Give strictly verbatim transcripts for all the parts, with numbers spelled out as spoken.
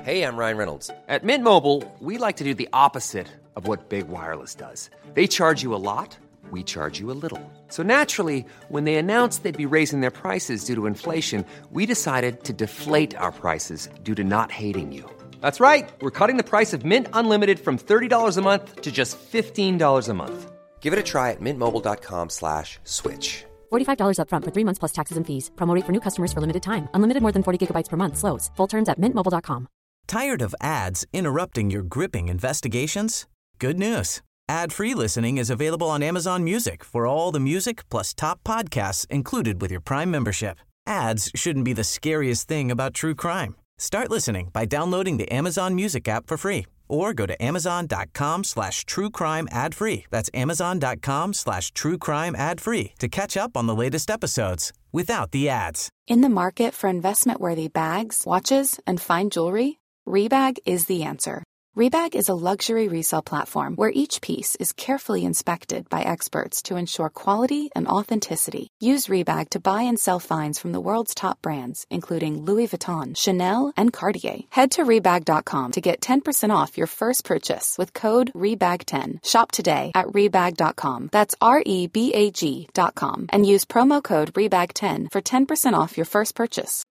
Hey, I'm Ryan Reynolds. At Mint Mobile, we like to do the opposite of what Big Wireless does. They charge you a lot, we charge you a little. So naturally, when they announced they'd be raising their prices due to inflation, we decided to deflate our prices due to not hating you. That's right. We're cutting the price of Mint Unlimited from thirty dollars a month to just fifteen dollars a month. Give it a try at mintmobile.com slash switch. forty-five dollars up front for three months plus taxes and fees. Promo rate for new customers for limited time. Unlimited more than forty gigabytes per month slows. Full terms at mint mobile dot com. Tired of ads interrupting your gripping investigations? Good news. Ad-free listening is available on Amazon Music for all the music plus top podcasts included with your Prime membership. Ads shouldn't be the scariest thing about true crime. Start listening by downloading the Amazon Music app for free or go to amazon.com slash true crime ad free. That's amazon.com slash true crime ad free to catch up on the latest episodes without the ads. In the market for investment-worthy bags, watches, and fine jewelry, Rebag is the answer. Rebag is a luxury resale platform where each piece is carefully inspected by experts to ensure quality and authenticity. Use Rebag to buy and sell finds from the world's top brands, including Louis Vuitton, Chanel, and Cartier. Head to rebag dot com to get ten percent off your first purchase with code rebag ten. Shop today at rebag dot com. That's R E B A G dot com. And use promo code rebag ten for ten percent off your first purchase.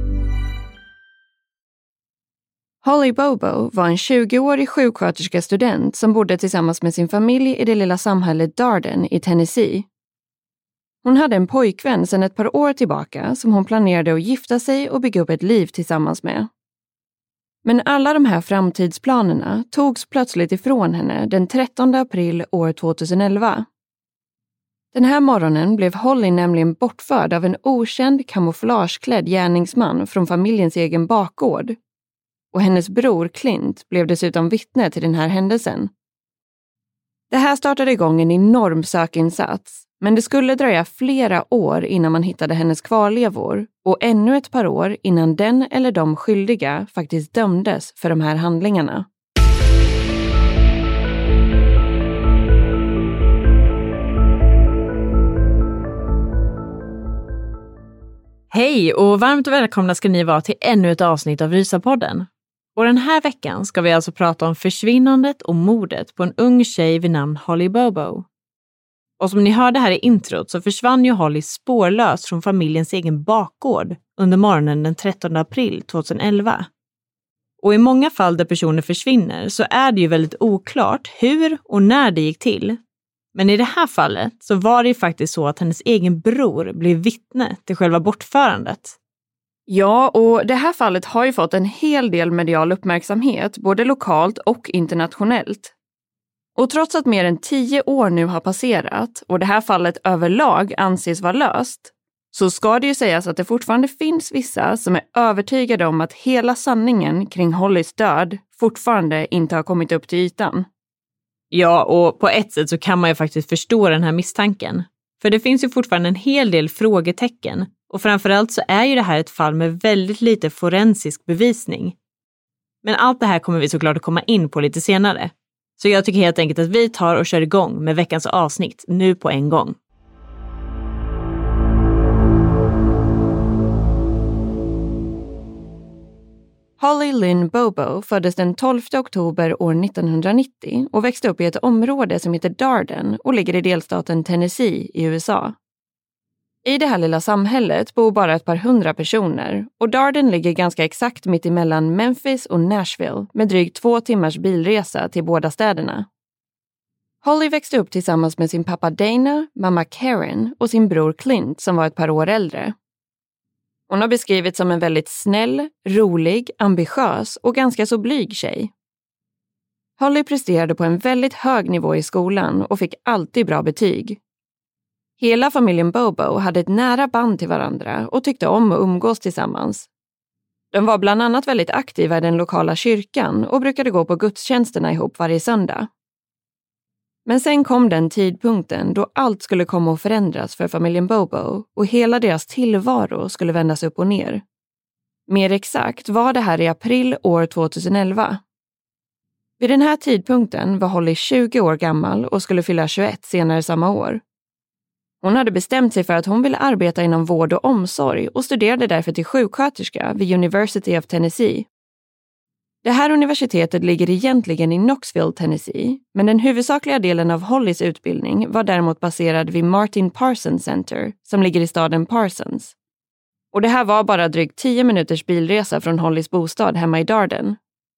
Holly Bobo var en tjugoårig sjuksköterskestudent som bodde tillsammans med sin familj i det lilla samhället Darden i Tennessee. Hon hade en pojkvän sedan ett par år tillbaka som hon planerade att gifta sig och bygga upp ett liv tillsammans med. Men alla de här framtidsplanerna togs plötsligt ifrån henne den trettonde april år tjugoelva. Den här morgonen blev Holly nämligen bortförd av en okänd kamouflageklädd gärningsman från familjens egen bakgård. Och hennes bror Clint blev dessutom vittne till den här händelsen. Det här startade igång en enorm sökinsats, men det skulle dröja flera år innan man hittade hennes kvarlevor och ännu ett par år innan den eller de skyldiga faktiskt dömdes för de här handlingarna. Hej och varmt välkomna ska ni vara till ännu ett avsnitt av Rysapodden. Och den här veckan ska vi alltså prata om försvinnandet och mordet på en ung tjej vid namn Holly Bobo. Och som ni hörde här i introt så försvann ju Holly spårlöst från familjens egen bakgård under morgonen den trettonde april tjugoelva. Och i många fall där personer försvinner så är det ju väldigt oklart hur och när det gick till. Men i det här fallet så var det ju faktiskt så att hennes egen bror blev vittne till själva bortförandet. Ja, och det här fallet har ju fått en hel del medial uppmärksamhet, både lokalt och internationellt. Och trots att mer än tio år nu har passerat och det här fallet överlag anses vara löst, så ska det ju sägas att det fortfarande finns vissa som är övertygade om att hela sanningen kring Hollys död fortfarande inte har kommit upp till ytan. Ja, och på ett sätt så kan man ju faktiskt förstå den här misstanken. För det finns ju fortfarande en hel del frågetecken. Och framförallt så är ju det här ett fall med väldigt lite forensisk bevisning. Men allt det här kommer vi såklart att komma in på lite senare. Så jag tycker helt enkelt att vi tar och kör igång med veckans avsnitt nu på en gång. Holly Lynn Bobo föddes den tolfte oktober år nittonhundranittio och växte upp i ett område som heter Darden och ligger i delstaten Tennessee i U S A. I det här lilla samhället bor bara ett par hundra personer och Darden ligger ganska exakt mitt emellan Memphis och Nashville med drygt två timmars bilresa till båda städerna. Holly växte upp tillsammans med sin pappa Dana, mamma Karen och sin bror Clint som var ett par år äldre. Hon har beskrivits som en väldigt snäll, rolig, ambitiös och ganska så blyg tjej. Holly presterade på en väldigt hög nivå i skolan och fick alltid bra betyg. Hela familjen Bobo hade ett nära band till varandra och tyckte om att umgås tillsammans. De var bland annat väldigt aktiva i den lokala kyrkan och brukade gå på gudstjänsterna ihop varje söndag. Men sen kom den tidpunkten då allt skulle komma att förändras för familjen Bobo och hela deras tillvaro skulle vändas upp och ner. Mer exakt var det här i april år tjugoelva. Vid den här tidpunkten var Holly tjugo år gammal och skulle fylla tjugoett senare samma år. Hon hade bestämt sig för att hon ville arbeta inom vård och omsorg och studerade därför till sjuksköterska vid University of Tennessee. Det här universitetet ligger egentligen i Knoxville, Tennessee, men den huvudsakliga delen av Hollys utbildning var däremot baserad vid Martin Parsons Center, som ligger i staden Parsons. Och det här var bara drygt tio minuters bilresa från Hollys bostad hemma i Darden.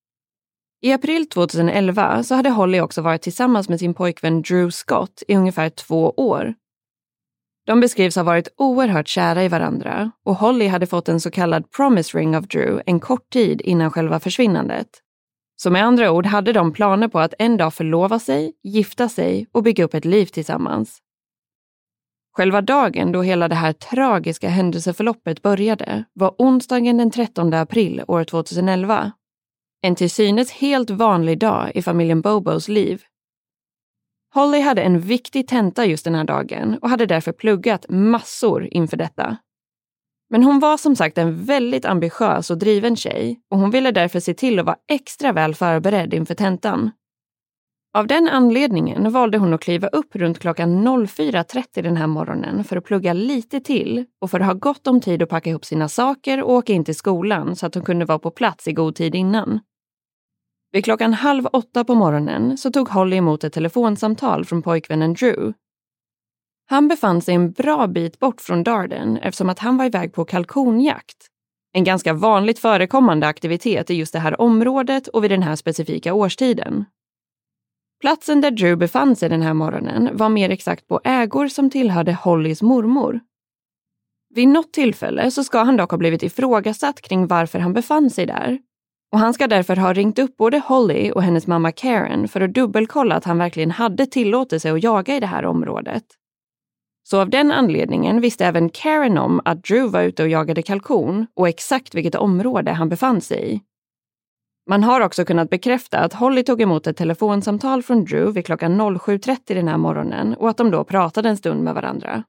I april tjugoelva så hade Holly också varit tillsammans med sin pojkvän Drew Scott i ungefär två år. De beskrivs ha varit oerhört kära i varandra och Holly hade fått en så kallad promise ring av Drew en kort tid innan själva försvinnandet. Så med andra ord hade de planer på att en dag förlova sig, gifta sig och bygga upp ett liv tillsammans. Själva dagen då hela det här tragiska händelseförloppet började var onsdagen den trettonde april år tjugoelva. En till synes helt vanlig dag i familjen Bobos liv. Holly hade en viktig tenta just den här dagen och hade därför pluggat massor inför detta. Men hon var som sagt en väldigt ambitiös och driven tjej och hon ville därför se till att vara extra väl förberedd inför tentan. Av den anledningen valde hon att kliva upp runt klockan fyra trettio den här morgonen för att plugga lite till och för att ha gott om tid att packa ihop sina saker och åka in till skolan så att hon kunde vara på plats i god tid innan. Vid klockan halv åtta på morgonen så tog Holly emot ett telefonsamtal från pojkvännen Drew. Han befann sig en bra bit bort från Darden eftersom att han var iväg på kalkonjakt. En ganska vanligt förekommande aktivitet i just det här området och vid den här specifika årstiden. Platsen där Drew befann sig den här morgonen var mer exakt på ägor som tillhörde Hollys mormor. Vid något tillfälle så ska han dock ha blivit ifrågasatt kring varför han befann sig där. Och han ska därför ha ringt upp både Holly och hennes mamma Karen för att dubbelkolla att han verkligen hade tillåtelse att jaga i det här området. Så av den anledningen visste även Karen om att Drew var ute och jagade kalkon och exakt vilket område han befann sig i. Man har också kunnat bekräfta att Holly tog emot ett telefonsamtal från Drew vid klockan sju trettio den här morgonen och att de då pratade en stund med varandra.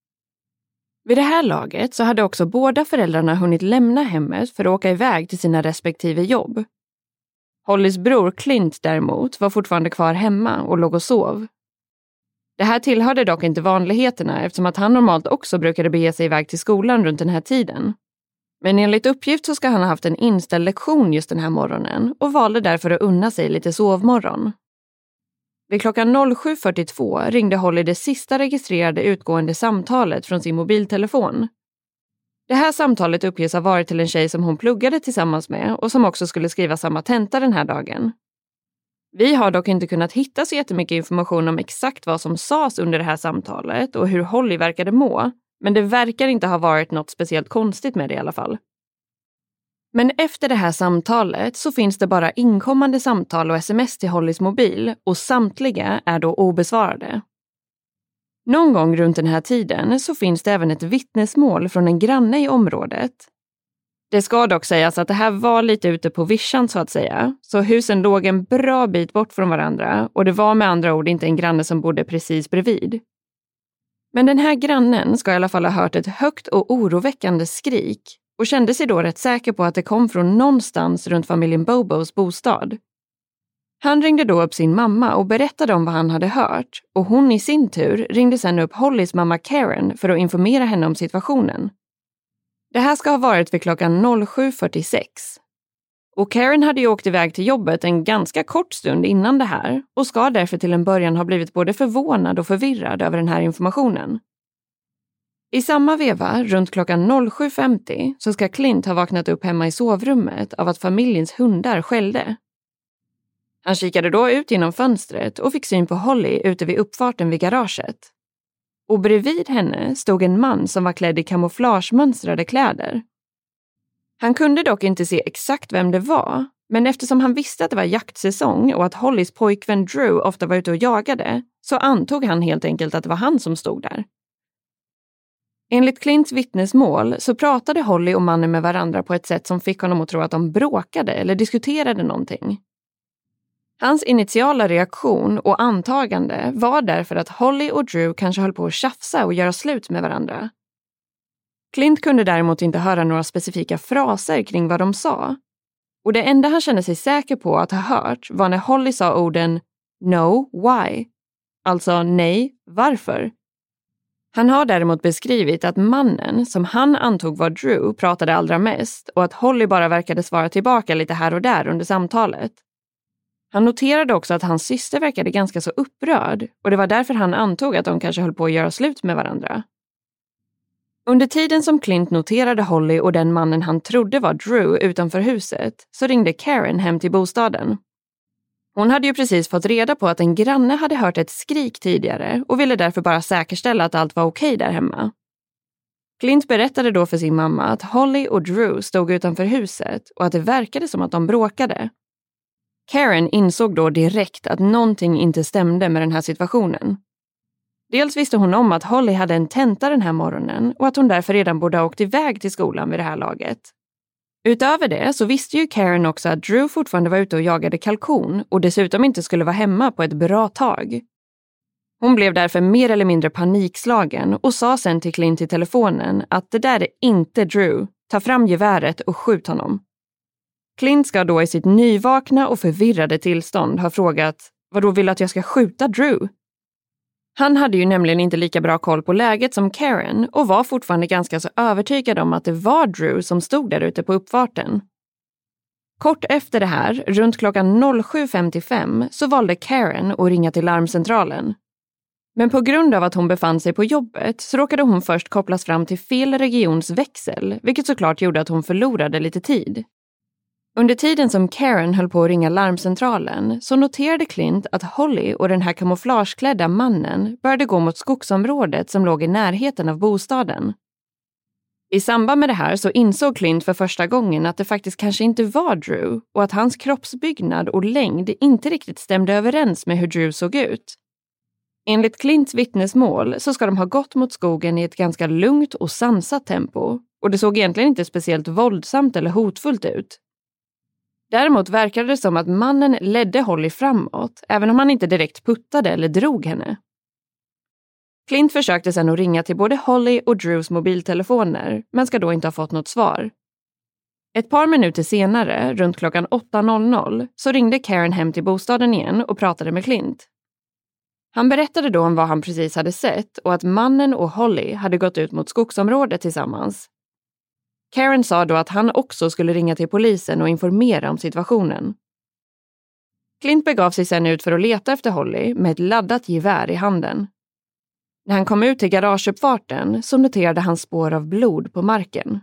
Vid det här laget så hade också båda föräldrarna hunnit lämna hemmet för att åka iväg till sina respektive jobb. Hollys bror Clint däremot var fortfarande kvar hemma och låg och sov. Det här tillhörde dock inte vanligheterna eftersom att han normalt också brukade bege sig iväg till skolan runt den här tiden. Men enligt uppgift så ska han ha haft en inställd lektion just den här morgonen och valde därför att unna sig lite sovmorgon. Vid klockan sju fyrtiotvå ringde Holly det sista registrerade utgående samtalet från sin mobiltelefon. Det här samtalet uppges ha varit till en tjej som hon pluggade tillsammans med och som också skulle skriva samma tenta den här dagen. Vi har dock inte kunnat hitta så jättemycket information om exakt vad som sades under det här samtalet och hur Holly verkade må, men det verkar inte ha varit något speciellt konstigt med det i alla fall. Men efter det här samtalet så finns det bara inkommande samtal och sms till Hollys mobil och samtliga är då obesvarade. Någon gång runt den här tiden så finns det även ett vittnesmål från en granne i området. Det ska dock sägas att det här var lite ute på vischan så att säga, så husen låg en bra bit bort från varandra och det var med andra ord inte en granne som bodde precis bredvid. Men den här grannen ska i alla fall ha hört ett högt och oroväckande skrik och kände sig då rätt säker på att det kom från någonstans runt familjen Bobos bostad. Han ringde då upp sin mamma och berättade om vad han hade hört och hon i sin tur ringde sedan upp Hollys mamma Karen för att informera henne om situationen. Det här ska ha varit vid klockan sju fyrtiosex. Och Karen hade ju åkt iväg till jobbet en ganska kort stund innan det här och ska därför till en början ha blivit både förvånad och förvirrad över den här informationen. I samma veva, runt klockan sju femtio, så ska Clint ha vaknat upp hemma i sovrummet av att familjens hundar skällde. Han kikade då ut genom fönstret och fick syn på Holly ute vid uppfarten vid garaget. Och bredvid henne stod en man som var klädd i kamouflagemönstrade kläder. Han kunde dock inte se exakt vem det var, men eftersom han visste att det var jaktsäsong och att Hollys pojkvän Drew ofta var ute och jagade, så antog han helt enkelt att det var han som stod där. Enligt Clints vittnesmål så pratade Holly och mannen med varandra på ett sätt som fick honom att tro att de bråkade eller diskuterade någonting. Hans initiala reaktion och antagande var därför att Holly och Drew kanske höll på att tjafsa och göra slut med varandra. Clint kunde däremot inte höra några specifika fraser kring vad de sa. Och det enda han kände sig säker på att ha hört var när Holly sa orden "No, why?" Alltså nej, varför? Han har däremot beskrivit att mannen, som han antog var Drew, pratade allra mest och att Holly bara verkade svara tillbaka lite här och där under samtalet. Han noterade också att hans syster verkade ganska så upprörd och det var därför han antog att de kanske höll på att göra slut med varandra. Under tiden som Clint noterade Holly och den mannen han trodde var Drew utanför huset så ringde Karen hem till bostaden. Hon hade ju precis fått reda på att en granne hade hört ett skrik tidigare och ville därför bara säkerställa att allt var okej där hemma. Clint berättade då för sin mamma att Holly och Drew stod utanför huset och att det verkade som att de bråkade. Karen insåg då direkt att någonting inte stämde med den här situationen. Dels visste hon om att Holly hade en tenta den här morgonen och att hon därför redan borde ha åkt iväg till skolan vid det här laget. Utöver det så visste ju Karen också att Drew fortfarande var ute och jagade kalkon och dessutom inte skulle vara hemma på ett bra tag. Hon blev därför mer eller mindre panikslagen och sa sen till Clint i telefonen att det där är inte Drew, ta fram geväret och skjut honom. Clint ska då i sitt nyvakna och förvirrade tillstånd ha frågat, vad då vill att jag ska skjuta Drew? Han hade ju nämligen inte lika bra koll på läget som Karen och var fortfarande ganska så övertygad om att det var Drew som stod där ute på uppfarten. Kort efter det här, runt klockan sju femtiofem, så valde Karen att ringa till larmcentralen. Men på grund av att hon befann sig på jobbet så råkade hon först kopplas fram till fel regions växel, vilket såklart gjorde att hon förlorade lite tid. Under tiden som Karen höll på att ringa larmcentralen så noterade Clint att Holly och den här kamouflageklädda mannen började gå mot skogsområdet som låg i närheten av bostaden. I samband med det här så insåg Clint för första gången att det faktiskt kanske inte var Drew och att hans kroppsbyggnad och längd inte riktigt stämde överens med hur Drew såg ut. Enligt Clints vittnesmål så ska de ha gått mot skogen i ett ganska lugnt och sansat tempo och det såg egentligen inte speciellt våldsamt eller hotfullt ut. Däremot verkade det som att mannen ledde Holly framåt, även om han inte direkt puttade eller drog henne. Clint försökte sedan att ringa till både Holly och Drews mobiltelefoner, men ska då inte ha fått något svar. Ett par minuter senare, runt klockan åtta, så ringde Karen hem till bostaden igen och pratade med Clint. Han berättade då om vad han precis hade sett och att mannen och Holly hade gått ut mot skogsområdet tillsammans. Karen sa då att han också skulle ringa till polisen och informera om situationen. Clint begav sig sedan ut för att leta efter Holly med ett laddat gevär i handen. När han kom ut till garageuppfarten så noterade han spår av blod på marken.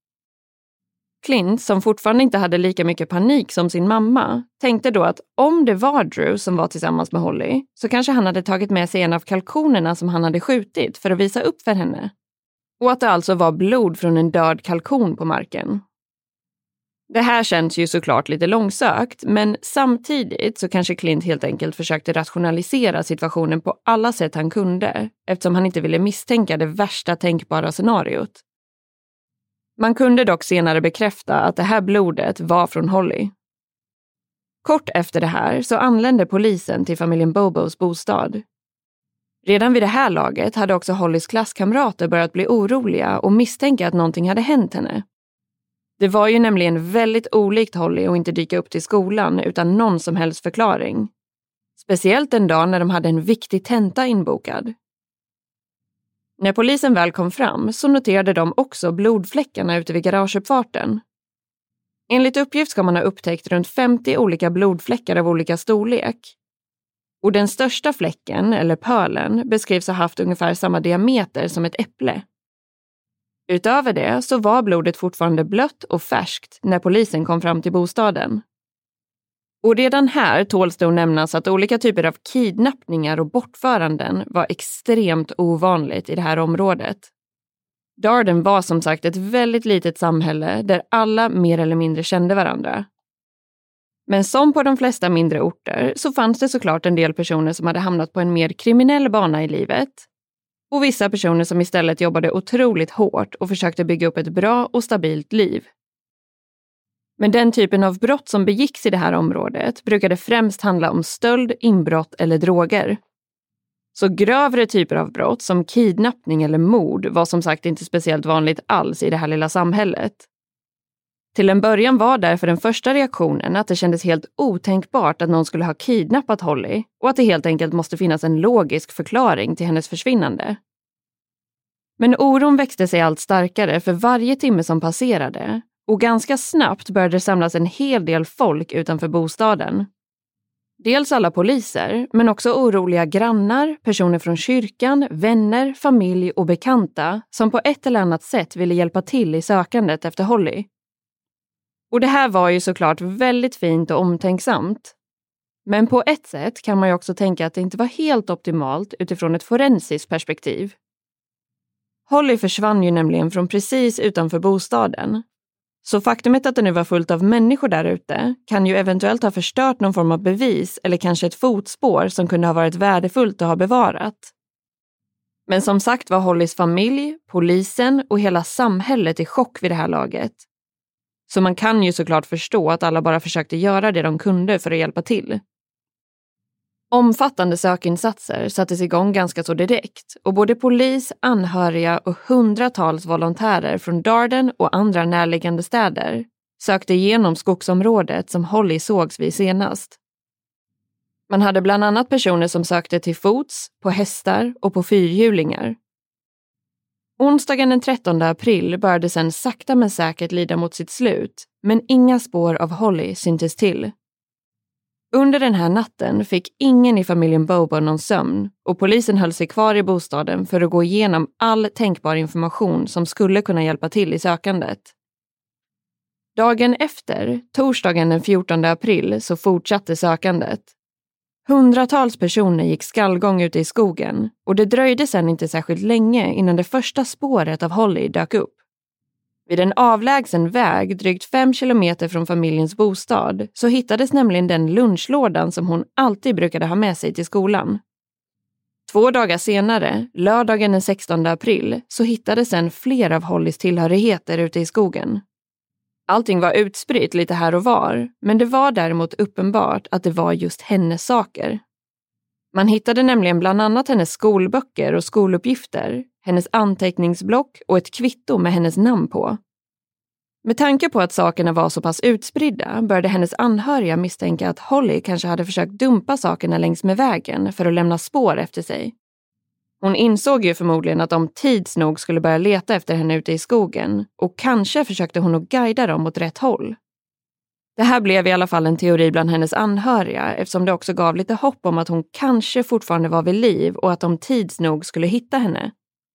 Clint, som fortfarande inte hade lika mycket panik som sin mamma, tänkte då att om det var Drew som var tillsammans med Holly så kanske han hade tagit med sig en av kalkonerna som han hade skjutit för att visa upp för henne. Och att det alltså var blod från en död kalkon på marken. Det här känns ju såklart lite långsökt, men samtidigt så kanske Clint helt enkelt försökte rationalisera situationen på alla sätt han kunde, eftersom han inte ville misstänka det värsta tänkbara scenariot. Man kunde dock senare bekräfta att det här blodet var från Holly. Kort efter det här så anlände polisen till familjen Bobos bostad. Redan vid det här laget hade också Hollys klasskamrater börjat bli oroliga och misstänka att någonting hade hänt henne. Det var ju nämligen väldigt olikt Holly att inte dyka upp till skolan utan någon som helst förklaring. Speciellt en dag när de hade en viktig tenta inbokad. När polisen väl kom fram så noterade de också blodfläckarna ute vid garageuppfarten. Enligt uppgift ska man ha upptäckt runt femtio olika blodfläckar av olika storlek. Och den största fläcken, eller pölen, beskrivs ha haft ungefär samma diameter som ett äpple. Utöver det så var blodet fortfarande blött och färskt när polisen kom fram till bostaden. Och redan här tåls det att nämnas att olika typer av kidnappningar och bortföranden var extremt ovanligt i det här området. Darden var som sagt ett väldigt litet samhälle där alla mer eller mindre kände varandra. Men som på de flesta mindre orter så fanns det såklart en del personer som hade hamnat på en mer kriminell bana i livet. Och vissa personer som istället jobbade otroligt hårt och försökte bygga upp ett bra och stabilt liv. Men den typen av brott som begicks i det här området brukade främst handla om stöld, inbrott eller droger. Så grövre typer av brott som kidnappning eller mord var som sagt inte speciellt vanligt alls i det här lilla samhället. Till en början var därför den första reaktionen att det kändes helt otänkbart att någon skulle ha kidnappat Holly och att det helt enkelt måste finnas en logisk förklaring till hennes försvinnande. Men oron växte sig allt starkare för varje timme som passerade och ganska snabbt började det samlas en hel del folk utanför bostaden. Dels alla poliser, men också oroliga grannar, personer från kyrkan, vänner, familj och bekanta som på ett eller annat sätt ville hjälpa till i sökandet efter Holly. Och det här var ju såklart väldigt fint och omtänksamt. Men på ett sätt kan man ju också tänka att det inte var helt optimalt utifrån ett forensiskt perspektiv. Holly försvann ju nämligen från precis utanför bostaden. Så faktumet att det nu var fullt av människor där ute kan ju eventuellt ha förstört någon form av bevis eller kanske ett fotspår som kunde ha varit värdefullt att ha bevarat. Men som sagt var Hollys familj, polisen och hela samhället i chock vid det här laget. Så man kan ju såklart förstå att alla bara försökte göra det de kunde för att hjälpa till. Omfattande sökinsatser sattes igång ganska så direkt och både polis, anhöriga och hundratals volontärer från Darden och andra närliggande städer sökte igenom skogsområdet som Holly sågs vid senast. Man hade bland annat personer som sökte till fots, på hästar och på fyrhjulingar. Onsdagen den trettonde april började sedan sakta men säkert lida mot sitt slut, men inga spår av Holly syntes till. Under den här natten fick ingen i familjen Bobo någon sömn och polisen höll sig kvar i bostaden för att gå igenom all tänkbar information som skulle kunna hjälpa till i sökandet. Dagen efter, torsdagen den fjortonde april, så fortsatte sökandet. Hundratals personer gick skallgång ute i skogen och det dröjde sedan inte särskilt länge innan det första spåret av Holly dök upp. Vid en avlägsen väg drygt fem kilometer från familjens bostad så hittades nämligen den lunchlådan som hon alltid brukade ha med sig till skolan. Två dagar senare, lördagen den sextonde april, så hittades sen flera av Hollys tillhörigheter ute i skogen. Allting var utspritt lite här och var, men det var däremot uppenbart att det var just hennes saker. Man hittade nämligen bland annat hennes skolböcker och skoluppgifter, hennes anteckningsblock och ett kvitto med hennes namn på. Med tanke på att sakerna var så pass utspridda började hennes anhöriga misstänka att Holly kanske hade försökt dumpa sakerna längs med vägen för att lämna spår efter sig. Hon insåg ju förmodligen att de tids nog skulle börja leta efter henne ute i skogen och kanske försökte hon att guida dem åt rätt håll. Det här blev i alla fall en teori bland hennes anhöriga eftersom det också gav lite hopp om att hon kanske fortfarande var vid liv och att de tids nog skulle hitta henne.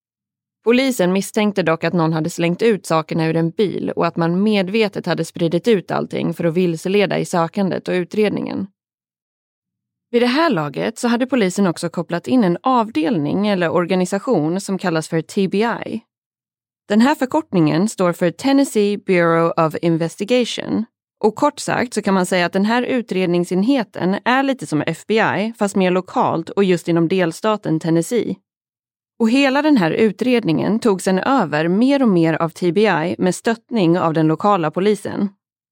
Polisen misstänkte dock att någon hade slängt ut sakerna ur en bil och att man medvetet hade spridit ut allting för att vilseleda i sökandet och utredningen. Vid det här laget så hade polisen också kopplat in en avdelning eller organisation som kallas för T B I. Den här förkortningen står för Tennessee Bureau of Investigation. Och kort sagt så kan man säga att den här utredningsenheten är lite som F B I fast mer lokalt och just inom delstaten Tennessee. Och hela den här utredningen tog sedan över mer och mer av T B I med stöttning av den lokala polisen.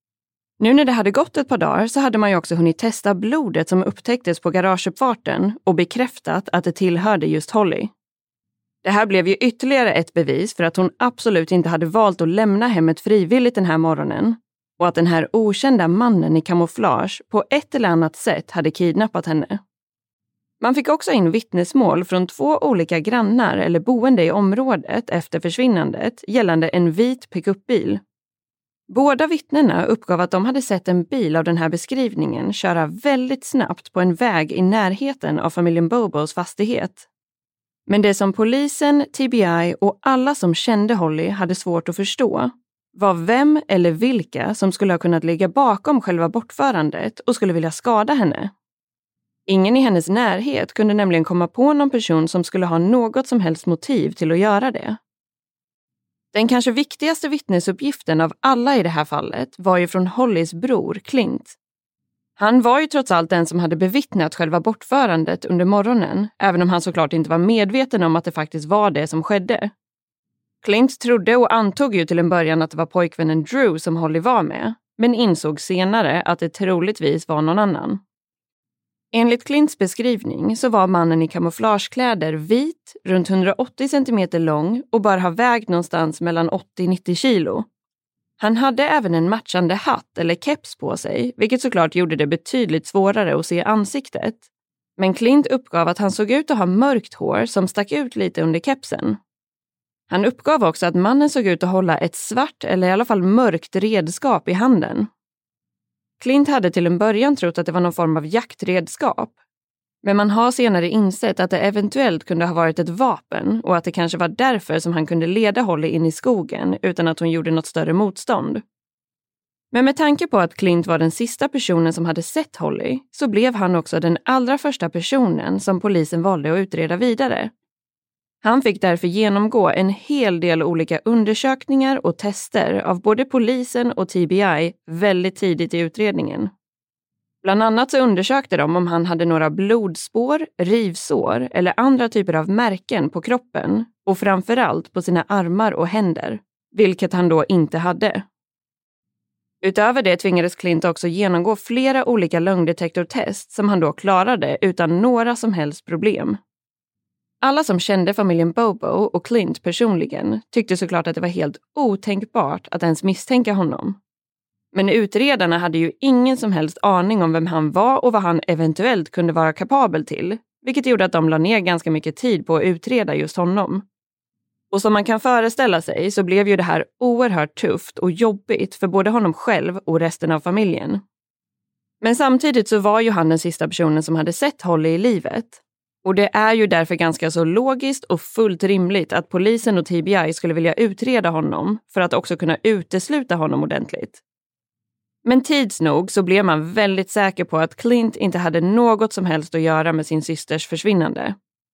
Nu när det hade gått ett par dagar så hade man ju också hunnit testa blodet som upptäcktes på garageuppfarten och bekräftat att det tillhörde just Holly. Det här blev ju ytterligare ett bevis för att hon absolut inte hade valt att lämna hemmet frivilligt den här morgonen och att den här okända mannen i kamouflage på ett eller annat sätt hade kidnappat henne. Man fick också in vittnesmål från två olika grannar eller boende i området efter försvinnandet gällande en vit pickupbil. Båda vittnena uppgav att de hade sett en bil av den här beskrivningen köra väldigt snabbt på en väg i närheten av familjen Bobos fastighet. Men det som polisen, T B I och alla som kände Holly hade svårt att förstå var vem eller vilka som skulle ha kunnat ligga bakom själva bortförandet och skulle vilja skada henne. Ingen i hennes närhet kunde nämligen komma på någon person som skulle ha något som helst motiv till att göra det. Den kanske viktigaste vittnesuppgiften av alla i det här fallet var ju från Hollys bror Clint. Han var ju trots allt den som hade bevittnat själva bortförandet under morgonen, även om han såklart inte var medveten om att det faktiskt var det som skedde. Clint trodde och antog ju till en början att det var pojkvännen Drew som Holly var med, men insåg senare att det troligtvis var någon annan. Enligt Clints beskrivning så var mannen i kamouflagekläder vit, runt hundraåttio centimeter lång och bör ha vägt någonstans mellan åttio till nittio kilo. Han hade även en matchande hatt eller keps på sig, vilket såklart gjorde det betydligt svårare att se ansiktet. Men Clint uppgav att han såg ut att ha mörkt hår som stack ut lite under kepsen. Han uppgav också att mannen såg ut att hålla ett svart eller i alla fall mörkt redskap i handen. Clint hade till en början trott att det var någon form av jaktredskap. Men man har senare insett att det eventuellt kunde ha varit ett vapen och att det kanske var därför som han kunde leda Holly in i skogen utan att hon gjorde något större motstånd. Men med tanke på att Clint var den sista personen som hade sett Holly så blev han också den allra första personen som polisen valde att utreda vidare. Han fick därför genomgå en hel del olika undersökningar och tester av både polisen och T B I väldigt tidigt i utredningen. Bland annat så undersökte de om han hade några blodspår, rivsår eller andra typer av märken på kroppen och framförallt på sina armar och händer, vilket han då inte hade. Utöver det tvingades Clint också genomgå flera olika lögndetektortest som han då klarade utan några som helst problem. Alla som kände familjen Bobo och Clint personligen tyckte såklart att det var helt otänkbart att ens misstänka honom. Men utredarna hade ju ingen som helst aning om vem han var och vad han eventuellt kunde vara kapabel till, vilket gjorde att de la ner ganska mycket tid på att utreda just honom. Och som man kan föreställa sig så blev ju det här oerhört tufft och jobbigt för både honom själv och resten av familjen. Men samtidigt så var ju han den sista personen som hade sett Holly i livet. Och det är ju därför ganska så logiskt och fullt rimligt att polisen och T B I skulle vilja utreda honom för att också kunna utesluta honom ordentligt. Men tids nog så blev man väldigt säker på att Clint inte hade något som helst att göra med sin systers försvinnande.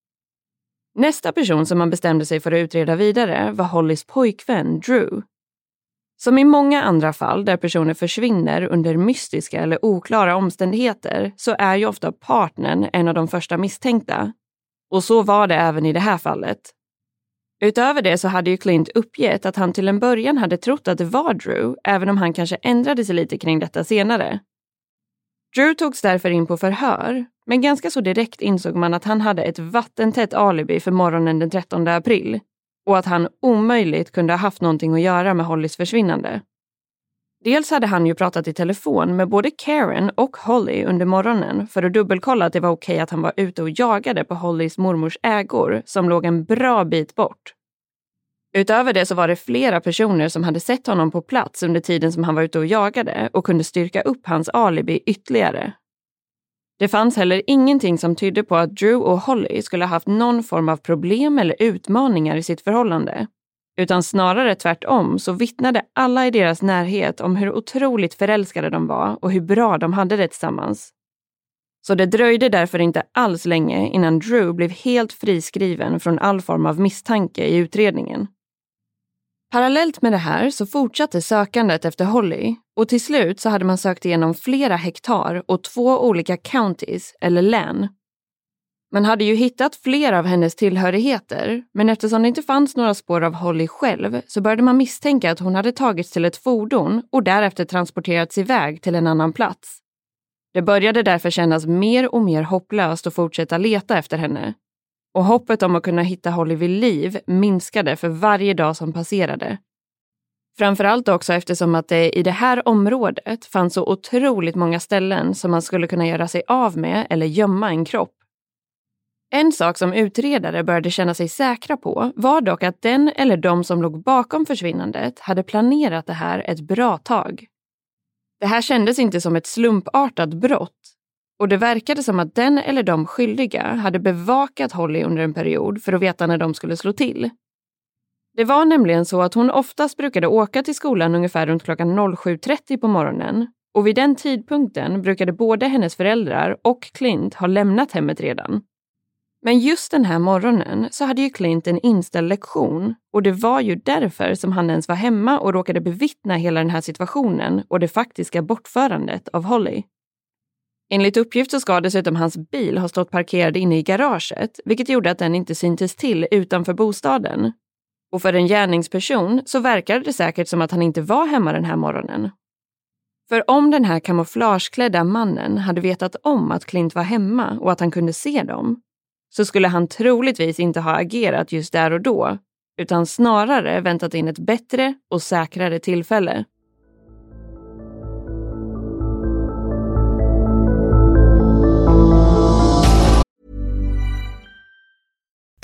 Nästa person som man bestämde sig för att utreda vidare var Hollys pojkvän Drew. Som i många andra fall där personer försvinner under mystiska eller oklara omständigheter så är ju ofta partnern en av de första misstänkta. Och så var det även i det här fallet. Utöver det så hade ju Clint uppgett att han till en början hade trott att det var Drew, även om han kanske ändrade sig lite kring detta senare. Drew togs därför in på förhör, men ganska så direkt insåg man att han hade ett vattentätt alibi för morgonen den trettonde april och att han omöjligt kunde ha haft någonting att göra med Hollys försvinnande. Dels hade han ju pratat i telefon med både Karen och Holly under morgonen för att dubbelkolla att det var okej att han var ute och jagade på Hollys mormors ägor som låg en bra bit bort. Utöver det så var det flera personer som hade sett honom på plats under tiden som han var ute och jagade och kunde styrka upp hans alibi ytterligare. Det fanns heller ingenting som tydde på att Drew och Holly skulle ha haft någon form av problem eller utmaningar i sitt förhållande. Utan snarare tvärtom så vittnade alla i deras närhet om hur otroligt förälskade de var och hur bra de hade det tillsammans. Så det dröjde därför inte alls länge innan Drew blev helt friskriven från all form av misstanke i utredningen. Parallellt med det här så fortsatte sökandet efter Holly och till slut så hade man sökt igenom flera hektar och två olika counties eller län. Man hade ju hittat flera av hennes tillhörigheter, men eftersom det inte fanns några spår av Holly själv så började man misstänka att hon hade tagits till ett fordon och därefter transporterats iväg till en annan plats. Det började därför kännas mer och mer hopplöst att fortsätta leta efter henne. Och hoppet om att kunna hitta Holly vid liv minskade för varje dag som passerade. Framförallt också eftersom att det i det här området fanns så otroligt många ställen som man skulle kunna göra sig av med eller gömma en kropp. En sak som utredare började känna sig säkra på var dock att den eller de som låg bakom försvinnandet hade planerat det här ett bra tag. Det här kändes inte som ett slumpartat brott och det verkade som att den eller de skyldiga hade bevakat Holly under en period för att veta när de skulle slå till. Det var nämligen så att hon oftast brukade åka till skolan ungefär runt klockan sju trettio på morgonen och vid den tidpunkten brukade både hennes föräldrar och Clint ha lämnat hemmet redan. Men just den här morgonen så hade ju Clint en inställd lektion och det var ju därför som han ens var hemma och råkade bevittna hela den här situationen och det faktiska bortförandet av Holly. Enligt uppgift så ska dessutom hans bil ha stått parkerad inne i garaget, vilket gjorde att den inte syntes till utanför bostaden. Och för en gärningsperson så verkade det säkert som att han inte var hemma den här morgonen. För om den här kamouflageklädda mannen hade vetat om att Clint var hemma och att han kunde se dem, så skulle han troligtvis inte ha agerat just där och då, utan snarare väntat in ett bättre och säkrare tillfälle.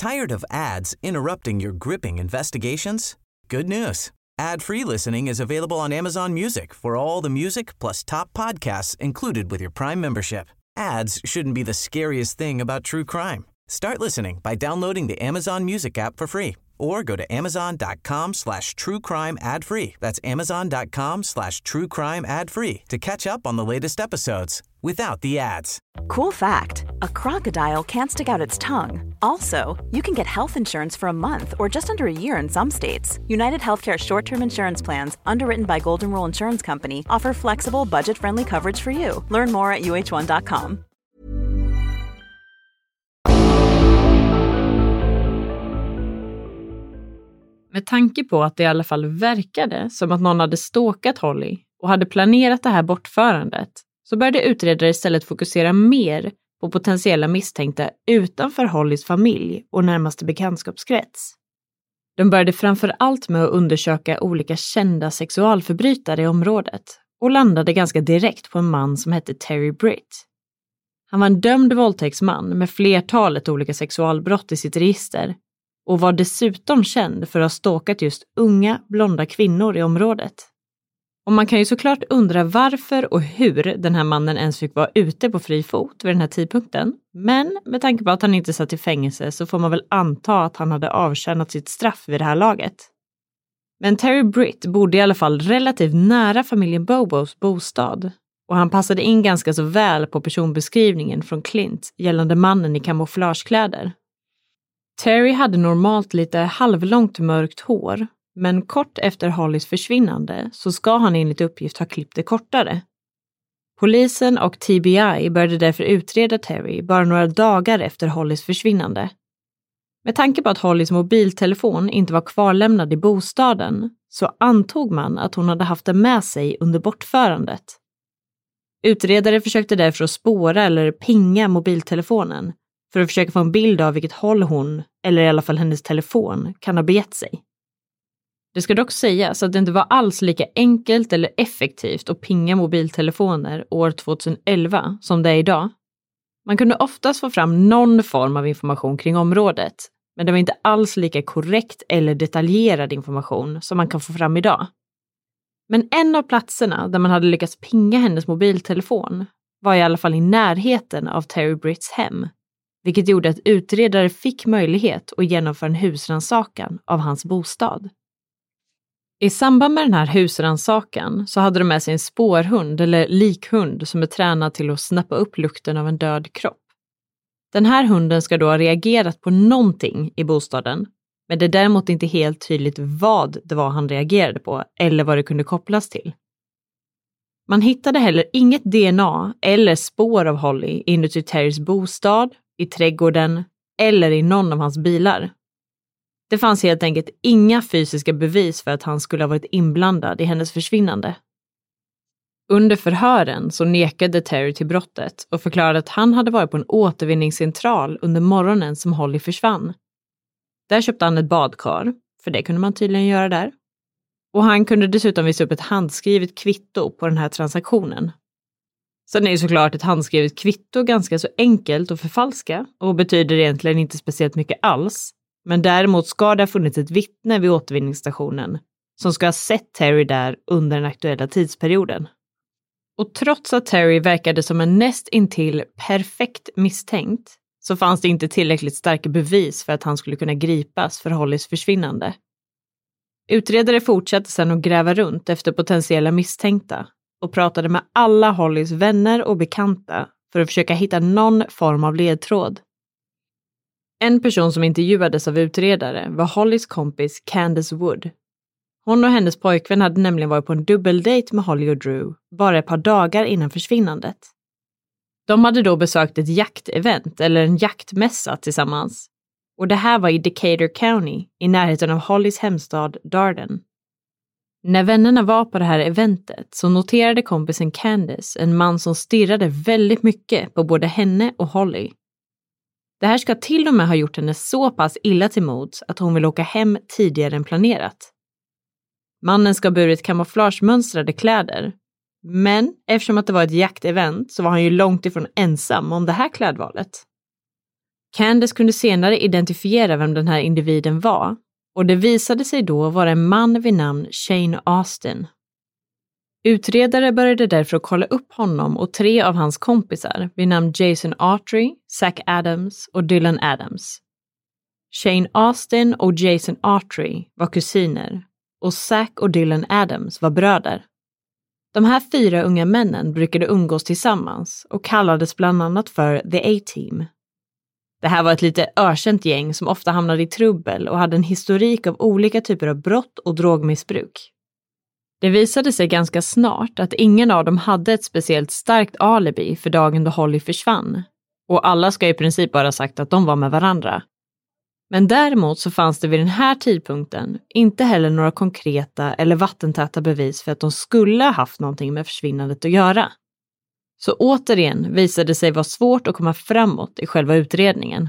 Tired of ads interrupting your gripping investigations? Good news. Ad-free listening is available on Amazon Music for all the music plus top podcasts included with your Prime membership. Ads shouldn't be the scariest thing about true crime. Start listening by downloading the Amazon Music app for free or go to amazon.com slash true crime ad free. That's amazon.com slash true crime ad free to catch up on the latest episodes without the ads. Cool fact, a crocodile can't stick out its tongue. Also, you can get health insurance for a month or just under a year in some states. United Healthcare short-term insurance plans, underwritten by Golden Rule Insurance Company, offer flexible, budget-friendly coverage for you. Learn more at u h one dot com. Med tanke på att det i alla fall verkade som att någon hade stalkat Holly och hade planerat det här bortförandet, så började utredare istället fokusera mer på potentiella misstänkta utanför Hollys familj och närmaste bekantskapskrets. De började framför allt med att undersöka olika kända sexualförbrytare i området och landade ganska direkt på en man som hette Terry Britt. Han var en dömd våldtäktsman med flertalet olika sexualbrott i sitt register och var dessutom känd för att ha stalkat just unga, blonda kvinnor i området. Och man kan ju såklart undra varför och hur den här mannen ens fick vara ute på fri fot vid den här tidpunkten. Men med tanke på att han inte satt i fängelse så får man väl anta att han hade avtjänat sitt straff vid det här laget. Men Terry Britt bodde i alla fall relativt nära familjen Bobos bostad. Och han passade in ganska så väl på personbeskrivningen från Clint gällande mannen i kamouflagekläder. Terry hade normalt lite halvlångt mörkt hår, men kort efter Hollys försvinnande så ska han enligt uppgift ha klippt det kortare. Polisen och T B I började därför utreda Terry bara några dagar efter Hollys försvinnande. Med tanke på att Hollys mobiltelefon inte var kvarlämnad i bostaden så antog man att hon hade haft den med sig under bortförandet. Utredare försökte därför att spåra eller pinga mobiltelefonen för att försöka få en bild av vilket håll hon, eller i alla fall hennes telefon, kan ha begett sig. Det ska dock sägas att det inte var alls lika enkelt eller effektivt att pinga mobiltelefoner år tjugoelva som det är idag. Man kunde oftast få fram någon form av information kring området, men det var inte alls lika korrekt eller detaljerad information som man kan få fram idag. Men en av platserna där man hade lyckats pinga hennes mobiltelefon var i alla fall i närheten av Terry Britts hem, vilket gjorde att utredare fick möjlighet att genomföra en husrannsakan av hans bostad. I samband med den här husrannsakan så hade de med sig en spårhund eller likhund som är tränad till att snappa upp lukten av en död kropp. Den här hunden ska då ha reagerat på någonting i bostaden, men det är däremot inte helt tydligt vad det var han reagerade på eller vad det kunde kopplas till. Man hittade heller inget D N A eller spår av Holly inuti Terrys bostad, i trädgården eller i någon av hans bilar. Det fanns helt enkelt inga fysiska bevis för att han skulle ha varit inblandad i hennes försvinnande. Under förhören så nekade Terry till brottet och förklarade att han hade varit på en återvinningscentral under morgonen som Holly försvann. Där köpte han ett badkar, för det kunde man tydligen göra där. Och han kunde dessutom visa upp ett handskrivet kvitto på den här transaktionen. Sen är ju såklart ett handskrivet kvitto ganska så enkelt att förfalska och betyder egentligen inte speciellt mycket alls. Men däremot ska det ha funnits ett vittne vid återvinningsstationen som ska ha sett Terry där under den aktuella tidsperioden. Och trots att Terry verkade som en näst intill perfekt misstänkt så fanns det inte tillräckligt starka bevis för att han skulle kunna gripas för Hollys försvinnande. Utredare fortsatte sedan att gräva runt efter potentiella misstänkta och pratade med alla Hollys vänner och bekanta för att försöka hitta någon form av ledtråd. En person som intervjuades av utredare var Hollys kompis Candace Wood. Hon och hennes pojkvän hade nämligen varit på en dubbeldejt med Holly och Drew bara ett par dagar innan försvinnandet. De hade då besökt ett jaktevent eller en jaktmässa tillsammans. Och det här var i Decatur County i närheten av Hollys hemstad Darden. När vännerna var på det här eventet så noterade kompisen Candace en man som stirrade väldigt mycket på både henne och Holly. Det här ska till och med ha gjort henne så pass illa till mods att hon vill åka hem tidigare än planerat. Mannen ska ha burit kamouflagemönstrade kläder. Men eftersom att det var ett jaktevent så var han ju långt ifrån ensam om det här klädvalet. Candace kunde senare identifiera vem den här individen var, och det visade sig då vara en man vid namn Shane Austin. Utredare började därför att kolla upp honom och tre av hans kompisar vid namn Jason Autry, Zach Adams och Dylan Adams. Shane Austin och Jason Autry var kusiner och Zach och Dylan Adams var bröder. De här fyra unga männen brukade umgås tillsammans och kallades bland annat för The A-Team. Det här var ett lite ökänt gäng som ofta hamnade i trubbel och hade en historik av olika typer av brott och drogmissbruk. Det visade sig ganska snart att ingen av dem hade ett speciellt starkt alibi för dagen då Holly försvann, och alla ska i princip bara sagt att de var med varandra. Men däremot så fanns det vid den här tidpunkten inte heller några konkreta eller vattentäta bevis för att de skulle ha haft någonting med försvinnandet att göra. Så återigen visade det sig vara svårt att komma framåt i själva utredningen.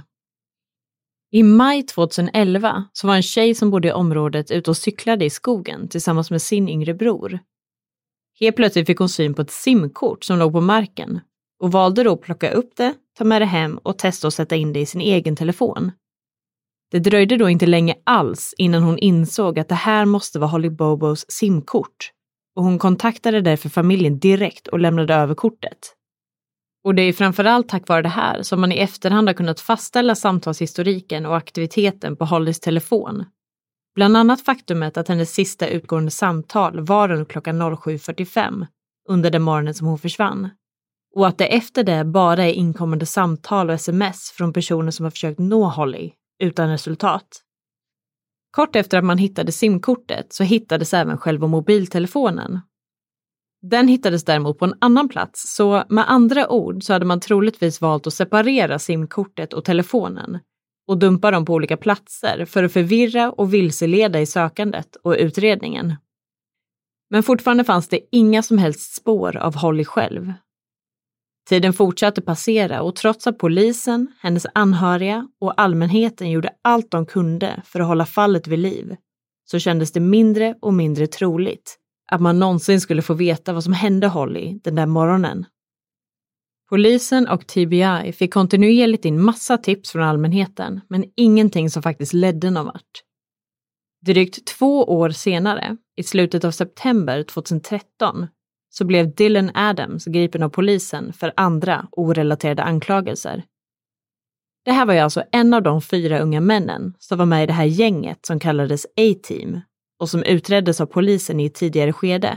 I maj tjugoelva så var en tjej som bodde i området ute och cyklade i skogen tillsammans med sin yngre bror. Helt plötsligt fick hon syn på ett simkort som låg på marken och valde då att plocka upp det, ta med det hem och testa att sätta in det i sin egen telefon. Det dröjde då inte länge alls innan hon insåg att det här måste vara Holly Bobos simkort, och hon kontaktade därför familjen direkt och lämnade över kortet. Och det är framförallt tack vare det här som man i efterhand har kunnat fastställa samtalshistoriken och aktiviteten på Hollys telefon. Bland annat faktumet att hennes sista utgående samtal var runt klockan sju fyrtiofem under den morgonen som hon försvann. Och att det efter det bara är inkommande samtal och sms från personer som har försökt nå Holly utan resultat. Kort efter att man hittade simkortet så hittades även själva mobiltelefonen. Den hittades däremot på en annan plats, så med andra ord så hade man troligtvis valt att separera simkortet och telefonen och dumpa dem på olika platser för att förvirra och vilseleda i sökandet och utredningen. Men fortfarande fanns det inga som helst spår av Holly själv. Tiden fortsatte passera och trots att polisen, hennes anhöriga och allmänheten gjorde allt de kunde för att hålla fallet vid liv, så kändes det mindre och mindre troligt att man någonsin skulle få veta vad som hände Holly den där morgonen. Polisen och T B I fick kontinuerligt in massa tips från allmänheten, men ingenting som faktiskt ledde någon vart. Drygt två år senare, i slutet av september tjugotretton, så blev Dylan Adams gripen av polisen för andra orelaterade anklagelser. Det här var ju alltså en av de fyra unga männen som var med i det här gänget som kallades A-Team och som utreddes av polisen i ett tidigare skede.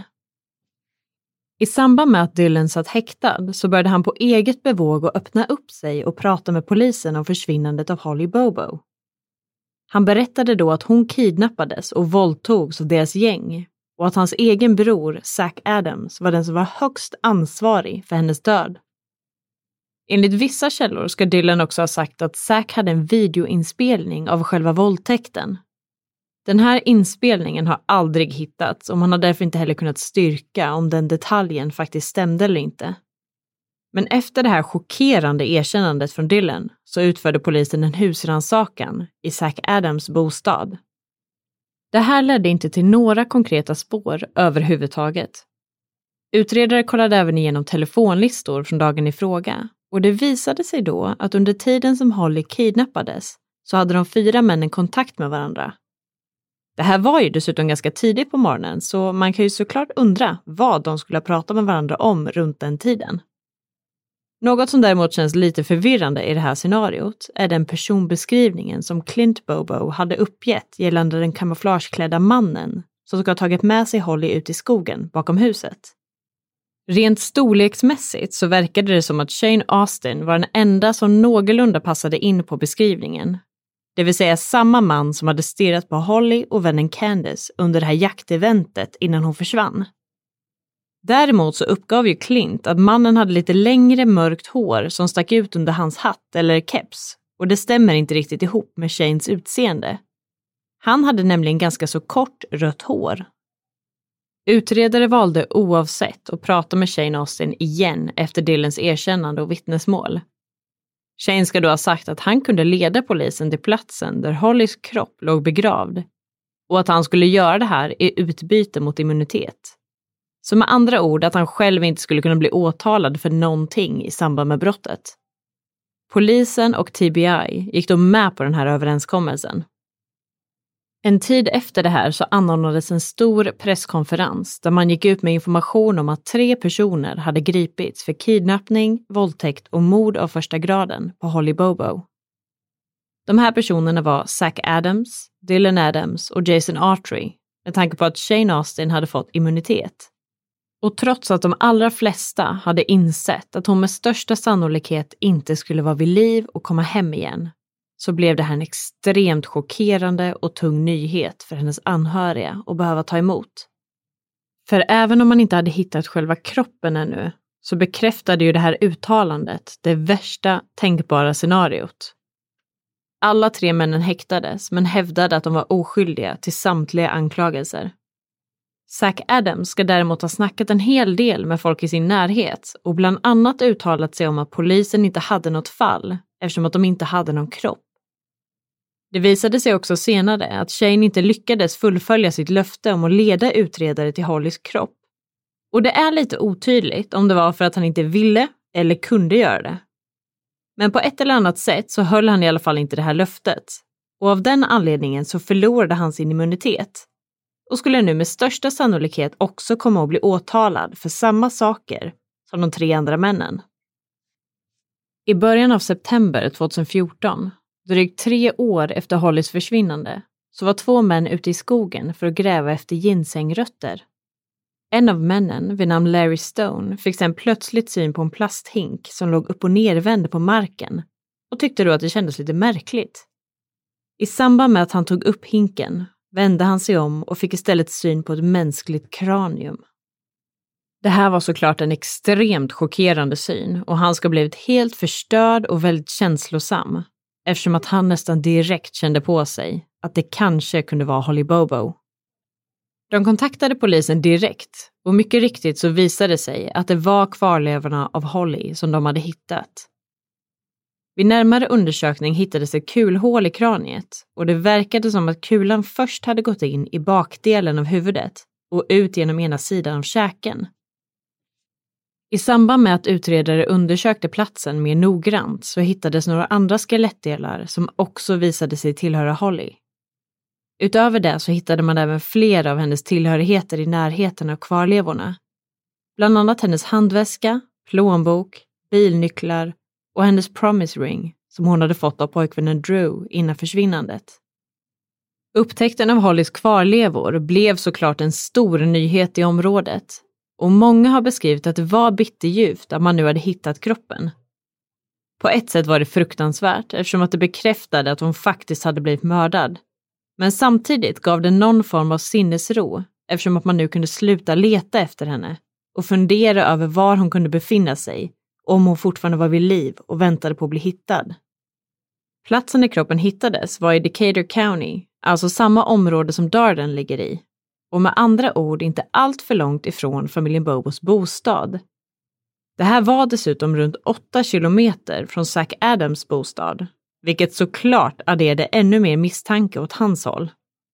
I samband med att Dylan satt häktad så började han på eget bevåg att öppna upp sig och prata med polisen om försvinnandet av Holly Bobo. Han berättade då att hon kidnappades och våldtogs av deras gäng och att hans egen bror, Zach Adams, var den som var högst ansvarig för hennes död. Enligt vissa källor ska Dylan också ha sagt att Zach hade en videoinspelning av själva våldtäkten. Den här inspelningen har aldrig hittats och man har därför inte heller kunnat styrka om den detaljen faktiskt stämde eller inte. Men efter det här chockerande erkännandet från Dylan så utförde polisen en husrannsakan i Zach Adams bostad. Det här ledde inte till några konkreta spår överhuvudtaget. Utredare kollade även igenom telefonlistor från dagen i fråga och det visade sig då att under tiden som Holly kidnappades så hade de fyra männen kontakt med varandra. Det här var ju dessutom ganska tidigt på morgonen så man kan ju såklart undra vad de skulle prata med varandra om runt den tiden. Något som däremot känns lite förvirrande i det här scenariot är den personbeskrivningen som Clint Bobo hade uppgett gällande den kamouflageklädda mannen som ska ha tagit med sig Holly ut i skogen bakom huset. Rent storleksmässigt så verkade det som att Shane Austin var den enda som någorlunda passade in på beskrivningen. Det vill säga samma man som hade stirrat på Holly och vännen Candace under det här jakteventet innan hon försvann. Däremot så uppgav ju Clint att mannen hade lite längre mörkt hår som stack ut under hans hatt eller keps och det stämmer inte riktigt ihop med Shanes utseende. Han hade nämligen ganska så kort rött hår. Utredare valde oavsett att prata med Shane Austin igen efter Dylans erkännande och vittnesmål. Shane ska då ha sagt att han kunde leda polisen till platsen där Hollys kropp låg begravd och att han skulle göra det här i utbyte mot immunitet. Så med andra ord att han själv inte skulle kunna bli åtalad för någonting i samband med brottet. Polisen och T B I gick då med på den här överenskommelsen. En tid efter det här så anordnades en stor presskonferens där man gick ut med information om att tre personer hade gripits för kidnappning, våldtäkt och mord av första graden på Holly Bobo. De här personerna var Zack Adams, Dylan Adams och Jason Autry, med tanke på att Shane Austen hade fått immunitet. Och trots att de allra flesta hade insett att hon med största sannolikhet inte skulle vara vid liv och komma hem igen, så blev det här en extremt chockerande och tung nyhet för hennes anhöriga att behöva ta emot. För även om man inte hade hittat själva kroppen ännu, så bekräftade ju det här uttalandet det värsta tänkbara scenariot. Alla tre männen häktades men hävdade att de var oskyldiga till samtliga anklagelser. Zack Adams ska däremot ha snackat en hel del med folk i sin närhet och bland annat uttalat sig om att polisen inte hade något fall eftersom att de inte hade någon kropp. Det visade sig också senare att Shane inte lyckades fullfölja sitt löfte om att leda utredare till Hollys kropp. Och det är lite otydligt om det var för att han inte ville eller kunde göra det. Men på ett eller annat sätt så höll han i alla fall inte det här löftet. Och av den anledningen så förlorade han sin immunitet. Och skulle nu med största sannolikhet också komma att bli åtalad för samma saker som de tre andra männen. I början av september tjugohundrafjorton, drygt tre år efter Hollys försvinnande, så var två män ute i skogen för att gräva efter ginsengrötter. En av männen, vid namn Larry Stone, fick sen plötsligt syn på en plasthink som låg upp och nervänd på marken och tyckte då att det kändes lite märkligt. I samband med att han tog upp hinken vände han sig om och fick istället syn på ett mänskligt kranium. Det här var såklart en extremt chockerande syn och han ska ha blivit helt förstörd och väldigt känslosam eftersom att han nästan direkt kände på sig att det kanske kunde vara Holly Bobo. De kontaktade polisen direkt och mycket riktigt så visade det sig att det var kvarlevorna av Holly som de hade hittat. Vid närmare undersökning hittades ett kulhål i kraniet och det verkade som att kulan först hade gått in i bakdelen av huvudet och ut genom ena sidan av käken. I samband med att utredare undersökte platsen mer noggrant så hittades några andra skelettdelar som också visade sig tillhöra Holly. Utöver det så hittade man även flera av hennes tillhörigheter i närheten av kvarlevorna. Bland annat hennes handväska, plånbok, bilnycklar och hennes promise ring som hon hade fått av pojkvännen Drew innan försvinnandet. Upptäckten av Hollys kvarlevor blev såklart en stor nyhet i området och många har beskrivit att det var bitterljuvt att man nu hade hittat kroppen. På ett sätt var det fruktansvärt eftersom att det bekräftade att hon faktiskt hade blivit mördad. Men samtidigt gav det någon form av sinnesro eftersom att man nu kunde sluta leta efter henne och fundera över var hon kunde befinna sig om hon fortfarande var vid liv och väntade på att bli hittad. Platsen där kroppen hittades var i Decatur County, alltså samma område som Darden ligger i, och med andra ord inte allt för långt ifrån familjen Bobos bostad. Det här var dessutom runt åtta kilometer från Zack Adams bostad, vilket såklart adderade ännu mer misstanke åt hans håll.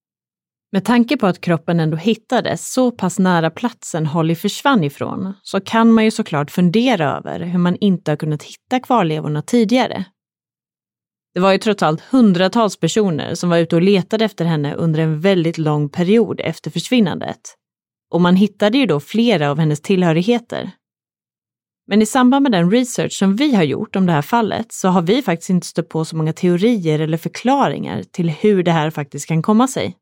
Med tanke på att kroppen ändå hittades så pass nära platsen Holly försvann ifrån så kan man ju såklart fundera över hur man inte har kunnat hitta kvarlevorna tidigare. Det var ju trots allt hundratals personer som var ute och letade efter henne under en väldigt lång period efter försvinnandet. Och man hittade ju då flera av hennes tillhörigheter. Men i samband med den research som vi har gjort om det här fallet så har vi faktiskt inte stött på så många teorier eller förklaringar till hur det här faktiskt kan komma sig.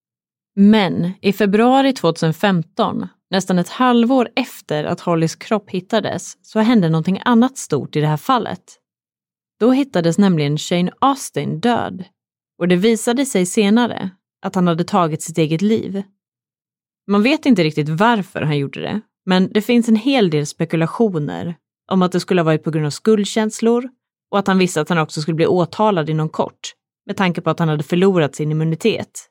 Men i februari tjugohundrafemton, nästan ett halvår efter att Hollys kropp hittades, så hände någonting annat stort i det här fallet. Då hittades nämligen Shane Austen död och det visade sig senare att han hade tagit sitt eget liv. Man vet inte riktigt varför han gjorde det, men det finns en hel del spekulationer om att det skulle ha varit på grund av skuldkänslor och att han visste att han också skulle bli åtalad inom kort med tanke på att han hade förlorat sin immunitet.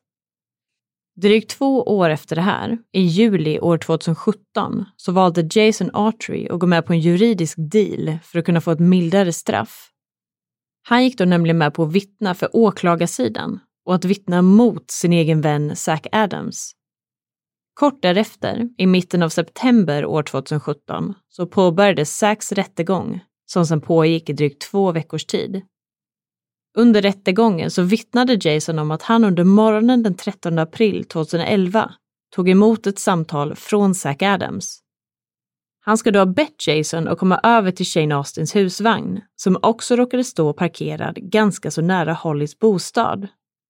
Drygt två år efter det här, i juli år tjugosjutton, så valde Jason Autry att gå med på en juridisk deal för att kunna få ett mildare straff. Han gick då nämligen med på att vittna för åklagarsidan och att vittna mot sin egen vän Zack Adams. Kort därefter, i mitten av september år tjugosjutton, så påbörjades Zacks rättegång som sedan pågick i drygt två veckors tid. Under rättegången så vittnade Jason om att han under morgonen den trettonde april tjugoelva tog emot ett samtal från Zack Adams. Han ska då ha bett Jason att komma över till Shane Austins husvagn, som också råkade stå parkerad ganska så nära Hollys bostad.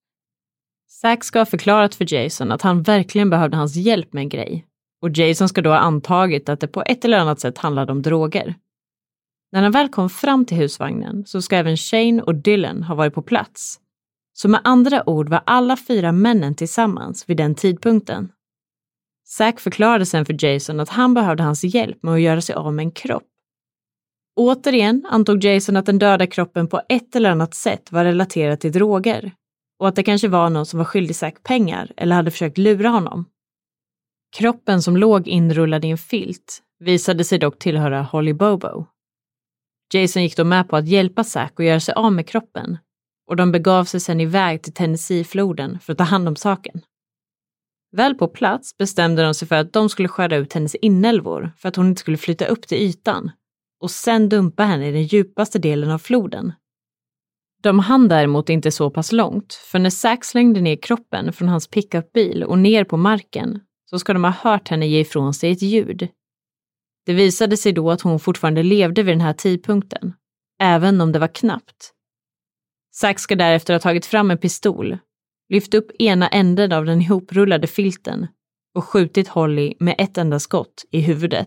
Zack ska ha förklarat för Jason att han verkligen behövde hans hjälp med en grej, och Jason ska då ha antagit att det på ett eller annat sätt handlade om droger. När han väl kom fram till husvagnen så ska även Shane och Dylan ha varit på plats. Så med andra ord var alla fyra männen tillsammans vid den tidpunkten. Zack förklarade sen för Jason att han behövde hans hjälp med att göra sig av med en kropp. Återigen antog Jason att den döda kroppen på ett eller annat sätt var relaterad till droger, och att det kanske var någon som var skyldig Zack pengar eller hade försökt lura honom. Kroppen som låg inrullad i en filt visade sig dock tillhöra Holly Bobo. Jason gick då med på att hjälpa Zack och göra sig av med kroppen, och de begav sig sedan iväg till Tennessee-floden för att ta hand om saken. Väl på plats bestämde de sig för att de skulle skära ut hennes inälvor för att hon inte skulle flytta upp till ytan, och sen dumpa henne i den djupaste delen av floden. De hann däremot inte så pass långt, för när Zack slängde ner kroppen från hans pickupbil och ner på marken så ska de ha hört henne ge ifrån sig ett ljud. Det visade sig då att hon fortfarande levde vid den här tidpunkten, även om det var knappt. Zack ska därefter ha tagit fram en pistol, lyft upp ena änden av den ihoprullade filten och skjutit Holly med ett enda skott i huvudet.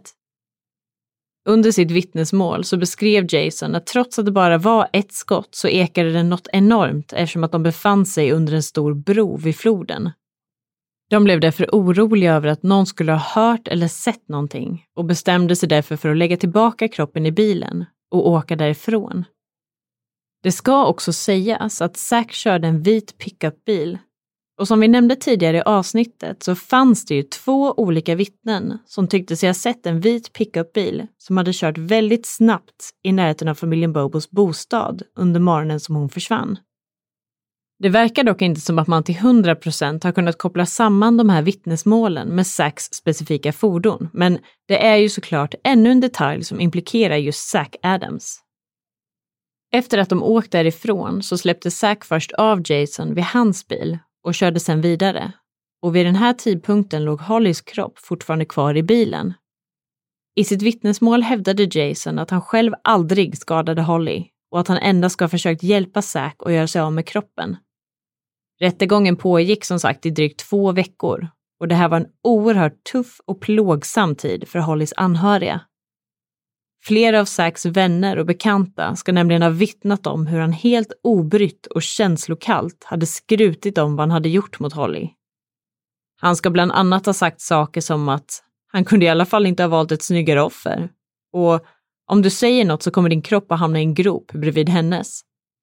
Under sitt vittnesmål så beskrev Jason att trots att det bara var ett skott så ekade det något enormt eftersom att de befann sig under en stor bro vid floden. De blev därför oroliga över att någon skulle ha hört eller sett någonting och bestämde sig därför för att lägga tillbaka kroppen i bilen och åka därifrån. Det ska också sägas att Zack körde en vit pickupbil, och som vi nämnde tidigare i avsnittet så fanns det ju två olika vittnen som tyckte sig ha sett en vit pickupbil som hade kört väldigt snabbt i närheten av familjen Bobos bostad under morgonen som hon försvann. Det verkar dock inte som att man till hundra procent har kunnat koppla samman de här vittnesmålen med Zacks specifika fordon, men det är ju såklart ännu en detalj som implikerar just Zack Adams. Efter att de åkt därifrån så släppte Zack först av Jason vid hans bil och körde sedan vidare, och vid den här tidpunkten låg Hollys kropp fortfarande kvar i bilen. I sitt vittnesmål hävdade Jason att han själv aldrig skadade Holly och att han endast ska ha försökt hjälpa Zack och göra sig av med kroppen. Rättegången pågick som sagt i drygt två veckor, och det här var en oerhört tuff och plågsam tid för Hollys anhöriga. Flera av Zacks vänner och bekanta ska nämligen ha vittnat om hur han helt obrytt och känslokallt hade skrutit om vad han hade gjort mot Holly. Han ska bland annat ha sagt saker som att han kunde i alla fall inte ha valt ett snyggare offer, och om du säger något så kommer din kropp att hamna i en grop bredvid hennes.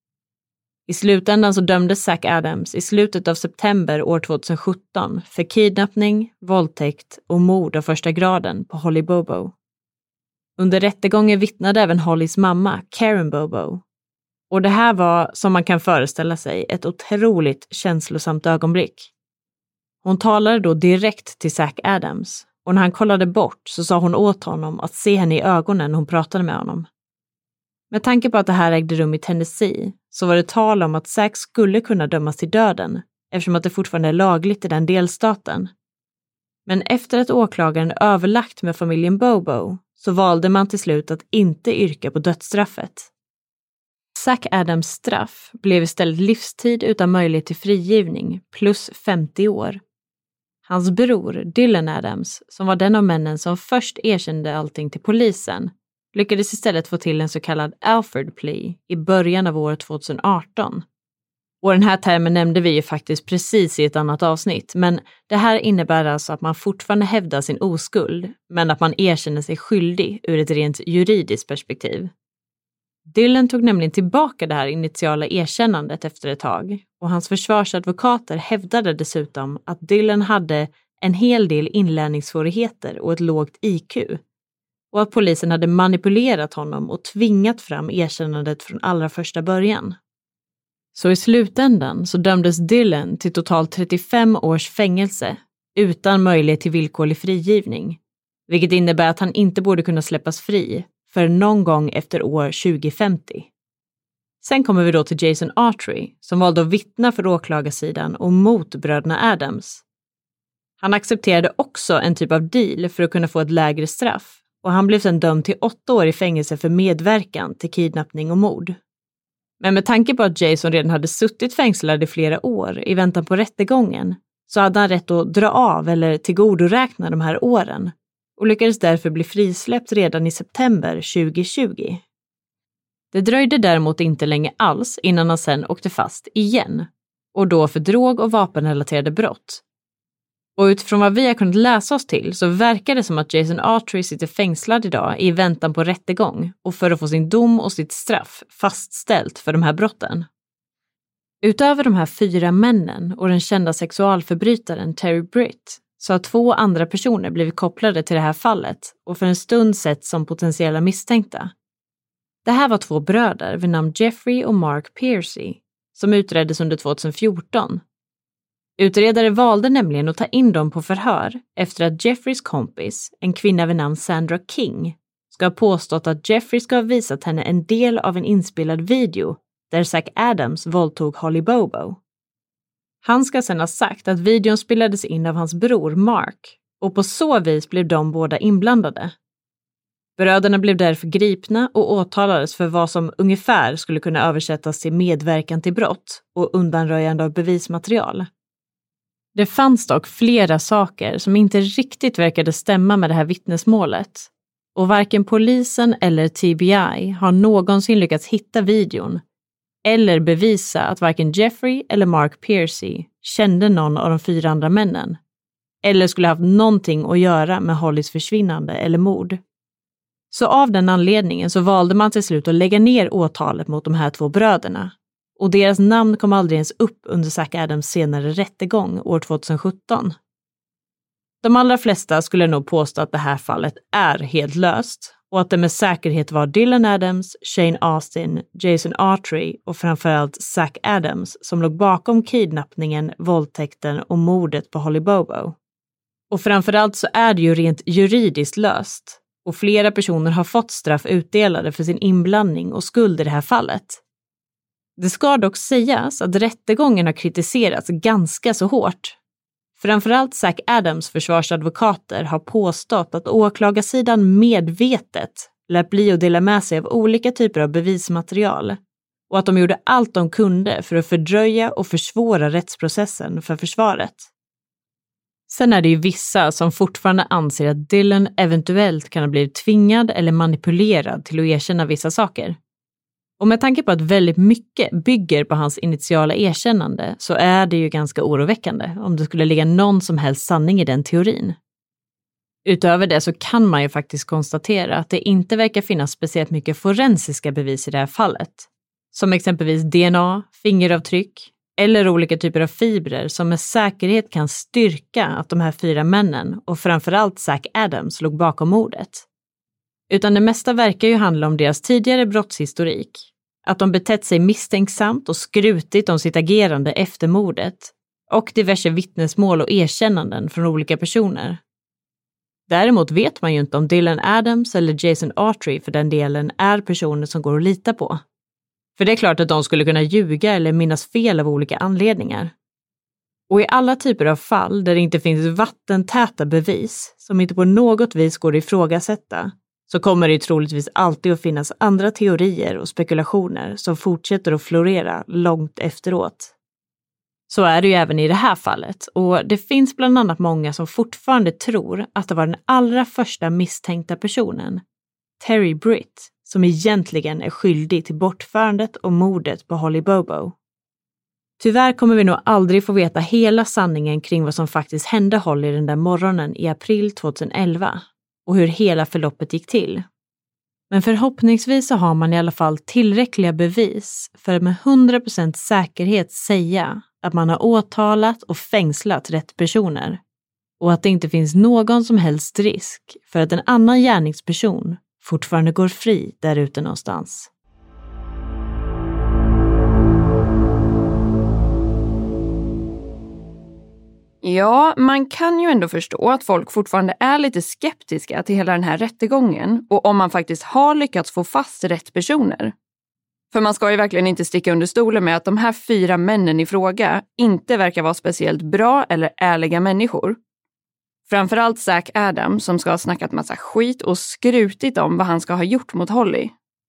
I slutändan så dömdes Zack Adams i slutet av september år tjugosjutton för kidnappning, våldtäkt och mord av första graden på Holly Bobo. Under rättegången vittnade även Hollys mamma, Karen Bobo. Och det här var, som man kan föreställa sig, ett otroligt känslosamt ögonblick. Hon talade då direkt till Zack Adams, och när han kollade bort så sa hon åt honom att se henne i ögonen när hon pratade med honom. Med tanke på att det här ägde rum i Tennessee så var det tal om att Zack skulle kunna dömas till döden eftersom att det fortfarande är lagligt i den delstaten. Men efter att åklagaren överlagt med familjen Bobo så valde man till slut att inte yrka på dödsstraffet. Zack Adams straff blev istället livstid utan möjlighet till frigivning plus femtio år. Hans bror Dylan Adams, som var den av männen som först erkände allting till polisen, lyckades istället få till en så kallad Alford plea i början av året tjugoarton. Och den här termen nämnde vi ju faktiskt precis i ett annat avsnitt, men det här innebär alltså att man fortfarande hävdar sin oskuld, men att man erkänner sig skyldig ur ett rent juridiskt perspektiv. Dylan tog nämligen tillbaka det här initiala erkännandet efter ett tag, och hans försvarsadvokater hävdade dessutom att Dylan hade en hel del inlärningssvårigheter och ett lågt I Q, och att polisen hade manipulerat honom och tvingat fram erkännandet från allra första början. Så i slutändan så dömdes Dylan till totalt trettiofem års fängelse utan möjlighet till villkorlig frigivning, vilket innebär att han inte borde kunna släppas fri för någon gång efter år tjugo femtio. Sen kommer vi då till Jason Autry som valde att vittna för åklagarsidan och mot bröderna Adams. Han accepterade också en typ av deal för att kunna få ett lägre straff och han blev sedan dömd till åtta år i fängelse för medverkan till kidnappning och mord. Men med tanke på att Jason redan hade suttit fängslad i flera år i väntan på rättegången så hade han rätt att dra av eller tillgodoräkna de här åren och lyckades därför bli frisläppt redan i september tjugo tjugo. Det dröjde däremot inte länge alls innan han sen åkte fast igen och då för drog- och vapenrelaterade brott. Och utifrån vad vi har kunnat läsa oss till så verkar det som att Jason Autry sitter fängslad idag i väntan på rättegång och för att få sin dom och sitt straff fastställt för de här brotten. Utöver de här fyra männen och den kända sexualförbrytaren Terry Britt så har två andra personer blivit kopplade till det här fallet och för en stund sett som potentiella misstänkta. Det här var två bröder vid namn Jeffrey och Mark Piercy som utreddes under tjugohundrafjorton. Utredare valde nämligen att ta in dem på förhör efter att Jeffreys kompis, en kvinna vid namn Sandra King, ska ha påstått att Jeffrey ska ha visat henne en del av en inspelad video där Zack Adams våldtog Holly Bobo. Han ska sedan ha sagt att videon spelades in av hans bror Mark och på så vis blev de båda inblandade. Bröderna blev därför gripna och åtalades för vad som ungefär skulle kunna översättas till medverkan till brott och undanröjande av bevismaterial. Det fanns dock flera saker som inte riktigt verkade stämma med det här vittnesmålet och varken polisen eller T B I har någonsin lyckats hitta videon eller bevisa att varken Jeffrey eller Mark Piercy kände någon av de fyra andra männen eller skulle haft någonting att göra med Hollys försvinnande eller mord. Så av den anledningen så valde man till slut att lägga ner åtalet mot de här två bröderna och deras namn kom aldrig ens upp under Zack Adams senare rättegång år tjugosjutton. De allra flesta skulle nog påstå att det här fallet är helt löst och att det med säkerhet var Dylan Adams, Shane Austin, Jason Autry och framförallt Zack Adams som låg bakom kidnappningen, våldtäkten och mordet på Holly Bobo. Och framförallt så är det ju rent juridiskt löst och flera personer har fått straff utdelade för sin inblandning och skuld i det här fallet. Det ska dock sägas att rättegången har kritiserats ganska så hårt. Framförallt Zack Adams försvarsadvokater har påstått att åklagarsidan medvetet lät bli att dela med sig av olika typer av bevismaterial och att de gjorde allt de kunde för att fördröja och försvåra rättsprocessen för försvaret. Sen är det ju vissa som fortfarande anser att Dylan eventuellt kan ha blivit tvingad eller manipulerad till att erkänna vissa saker. Och med tanke på att väldigt mycket bygger på hans initiala erkännande så är det ju ganska oroväckande om det skulle ligga någon som helst sanning i den teorin. Utöver det så kan man ju faktiskt konstatera att det inte verkar finnas speciellt mycket forensiska bevis i det här fallet. Som exempelvis D N A, fingeravtryck eller olika typer av fibrer som med säkerhet kan styrka att de här fyra männen och framförallt Zack Adams låg bakom mordet. Utan det mesta verkar ju handla om deras tidigare brottshistorik. Att de betett sig misstänksamt och skrutit om sitt agerande efter mordet. Och diverse vittnesmål och erkännanden från olika personer. Däremot vet man ju inte om Dylan Adams eller Jason Autry för den delen är personer som går att lita på. För det är klart att de skulle kunna ljuga eller minnas fel av olika anledningar. Och i alla typer av fall där det inte finns vattentäta bevis som inte på något vis går att ifrågasätta så kommer det troligtvis alltid att finnas andra teorier och spekulationer som fortsätter att florera långt efteråt. Så är det ju även i det här fallet och det finns bland annat många som fortfarande tror att det var den allra första misstänkta personen, Terry Britt, som egentligen är skyldig till bortförandet och mordet på Holly Bobo. Tyvärr kommer vi nog aldrig få veta hela sanningen kring vad som faktiskt hände Holly den där morgonen i april tjugoelva och hur hela förloppet gick till. Men förhoppningsvis så har man i alla fall tillräckliga bevis för att med hundra procent säkerhet säga att man har åtalat och fängslat rätt personer och att det inte finns någon som helst risk för att en annan gärningsperson fortfarande går fri där ute någonstans. Ja, man kan ju ändå förstå att folk fortfarande är lite skeptiska till hela den här rättegången och om man faktiskt har lyckats få fast rätt personer. För man ska ju verkligen inte sticka under stolen med att de här fyra männen i fråga inte verkar vara speciellt bra eller ärliga människor. Framförallt Zack Adams som ska ha snackat massa skit och skrutit om vad han ska ha gjort mot Holly.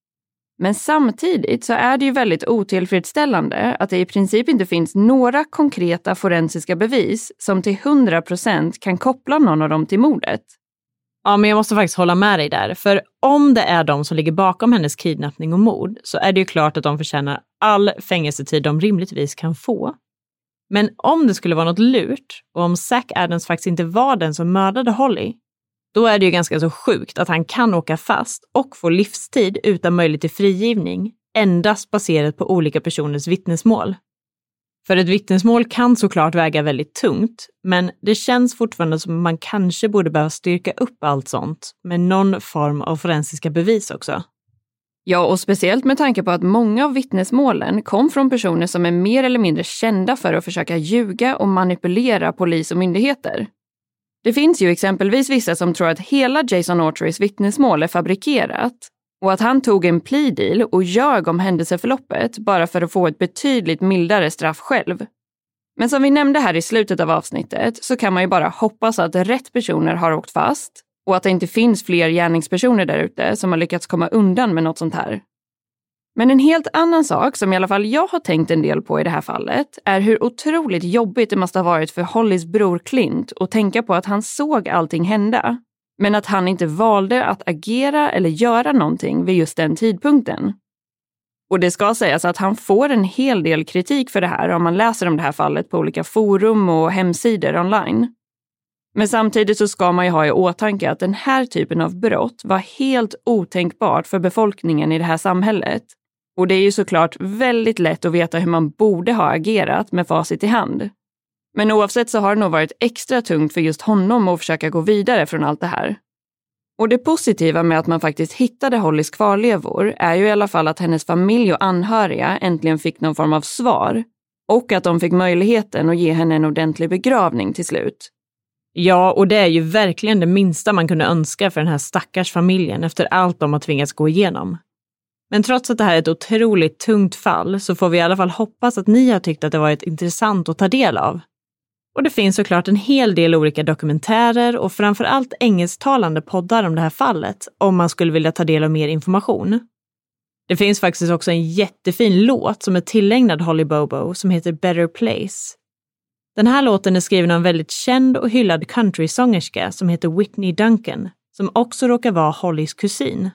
Men samtidigt så är det ju väldigt otillfredsställande att det i princip inte finns några konkreta forensiska bevis som till hundra procent kan koppla någon av dem till mordet. Ja, men jag måste faktiskt hålla med dig där. För om det är de som ligger bakom hennes kidnappning och mord så är det ju klart att de förtjänar all fängelsetid de rimligtvis kan få. Men om det skulle vara något lurt och om Zack Adams faktiskt inte var den som mördade Holly, då är det ju ganska så sjukt att han kan åka fast och få livstid utan möjlighet till frigivning endast baserat på olika personers vittnesmål. För ett vittnesmål kan såklart väga väldigt tungt, men det känns fortfarande som man kanske borde behöva styrka upp allt sånt med någon form av forensiska bevis också. Ja, och speciellt med tanke på att många av vittnesmålen kom från personer som är mer eller mindre kända för att försöka ljuga och manipulera polis och myndigheter. Det finns ju exempelvis vissa som tror att hela Jason Autreys vittnesmål är fabrikerat och att han tog en plea deal och ljög om händelseförloppet bara för att få ett betydligt mildare straff själv. Men som vi nämnde här i slutet av avsnittet så kan man ju bara hoppas att rätt personer har åkt fast och att det inte finns fler gärningspersoner där ute som har lyckats komma undan med något sånt här. Men en helt annan sak som i alla fall jag har tänkt en del på i det här fallet är hur otroligt jobbigt det måste ha varit för Hollys bror Clint att tänka på att han såg allting hända, men att han inte valde att agera eller göra någonting vid just den tidpunkten. Och det ska sägas att han får en hel del kritik för det här om man läser om det här fallet på olika forum och hemsidor online. Men samtidigt så ska man ju ha i åtanke att den här typen av brott var helt otänkbart för befolkningen i det här samhället. Och det är ju såklart väldigt lätt att veta hur man borde ha agerat med facit i hand. Men oavsett så har det nog varit extra tungt för just honom att försöka gå vidare från allt det här. Och det positiva med att man faktiskt hittade Hollys kvarlevor är ju i alla fall att hennes familj och anhöriga äntligen fick någon form av svar. Och att de fick möjligheten att ge henne en ordentlig begravning till slut. Ja, och det är ju verkligen det minsta man kunde önska för den här stackars familjen efter allt de har tvingats gå igenom. Men trots att det här är ett otroligt tungt fall så får vi i alla fall hoppas att ni har tyckt att det varit intressant att ta del av. Och det finns såklart en hel del olika dokumentärer och framförallt engelsktalande poddar om det här fallet om man skulle vilja ta del av mer information. Det finns faktiskt också en jättefin låt som är tillägnad Holly Bobo som heter Better Place. Den här låten är skriven av en väldigt känd och hyllad countrysångerska som heter Whitney Duncan, som också råkar vara Hollys kusin.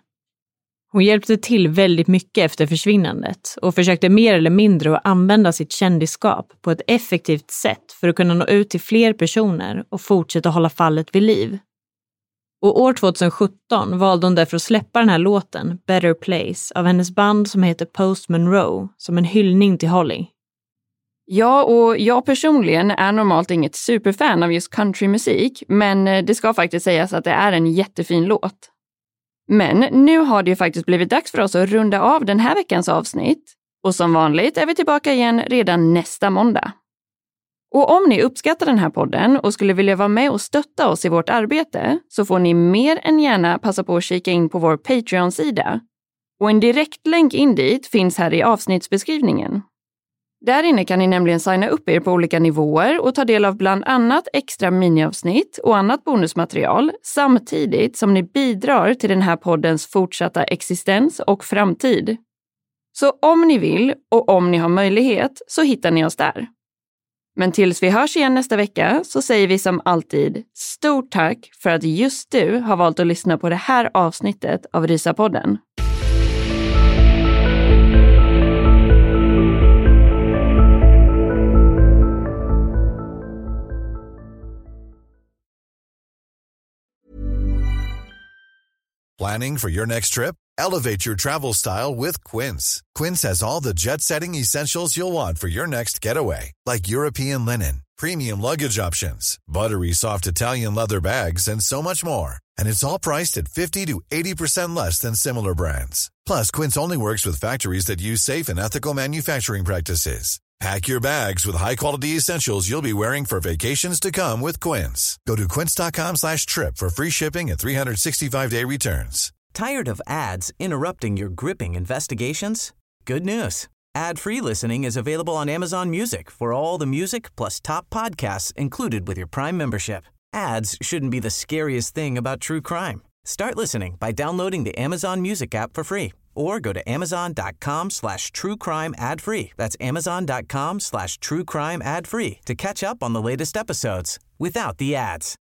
Hon hjälpte till väldigt mycket efter försvinnandet och försökte mer eller mindre att använda sitt kändisskap på ett effektivt sätt för att kunna nå ut till fler personer och fortsätta hålla fallet vid liv. Och år tjugohundrasjutton valde hon därför att släppa den här låten, Better Place, av hennes band som heter Post Monroe, som en hyllning till Holly. Ja, och jag personligen är normalt inget superfan av just countrymusik, men det ska faktiskt sägas att det är en jättefin låt. Men nu har det ju faktiskt blivit dags för oss att runda av den här veckans avsnitt. Och som vanligt är vi tillbaka igen redan nästa måndag. Och om ni uppskattar den här podden och skulle vilja vara med och stötta oss i vårt arbete så får ni mer än gärna passa på att kika in på vår Patreon-sida. Och en direktlänk in dit finns här i avsnittsbeskrivningen. Där inne kan ni nämligen signa upp er på olika nivåer och ta del av bland annat extra miniavsnitt och annat bonusmaterial samtidigt som ni bidrar till den här poddens fortsatta existens och framtid. Så om ni vill och om ni har möjlighet så hittar ni oss där. Men tills vi hörs igen nästa vecka så säger vi som alltid stort tack för att just du har valt att lyssna på det här avsnittet av Rysapodden. Planning for your next trip? Elevate your travel style with Quince. Quince has all the jet-setting essentials you'll want for your next getaway, like European linen, premium luggage options, buttery soft Italian leather bags, and so much more. And it's all priced at fifty to eighty percent less than similar brands. Plus, Quince only works with factories that use safe and ethical manufacturing practices. Pack your bags with high-quality essentials you'll be wearing for vacations to come with Quince. Go to quince.com slash trip for free shipping and three sixty-five day returns. Tired of ads interrupting your gripping investigations? Good news. Ad-free listening is available on Amazon Music for all the music plus top podcasts included with your Prime membership. Ads shouldn't be the scariest thing about true crime. Start listening by downloading the Amazon Music app for free or go to amazon.com slash true crime ad free. That's amazon.com slash true crime ad free to catch up on the latest episodes without the ads.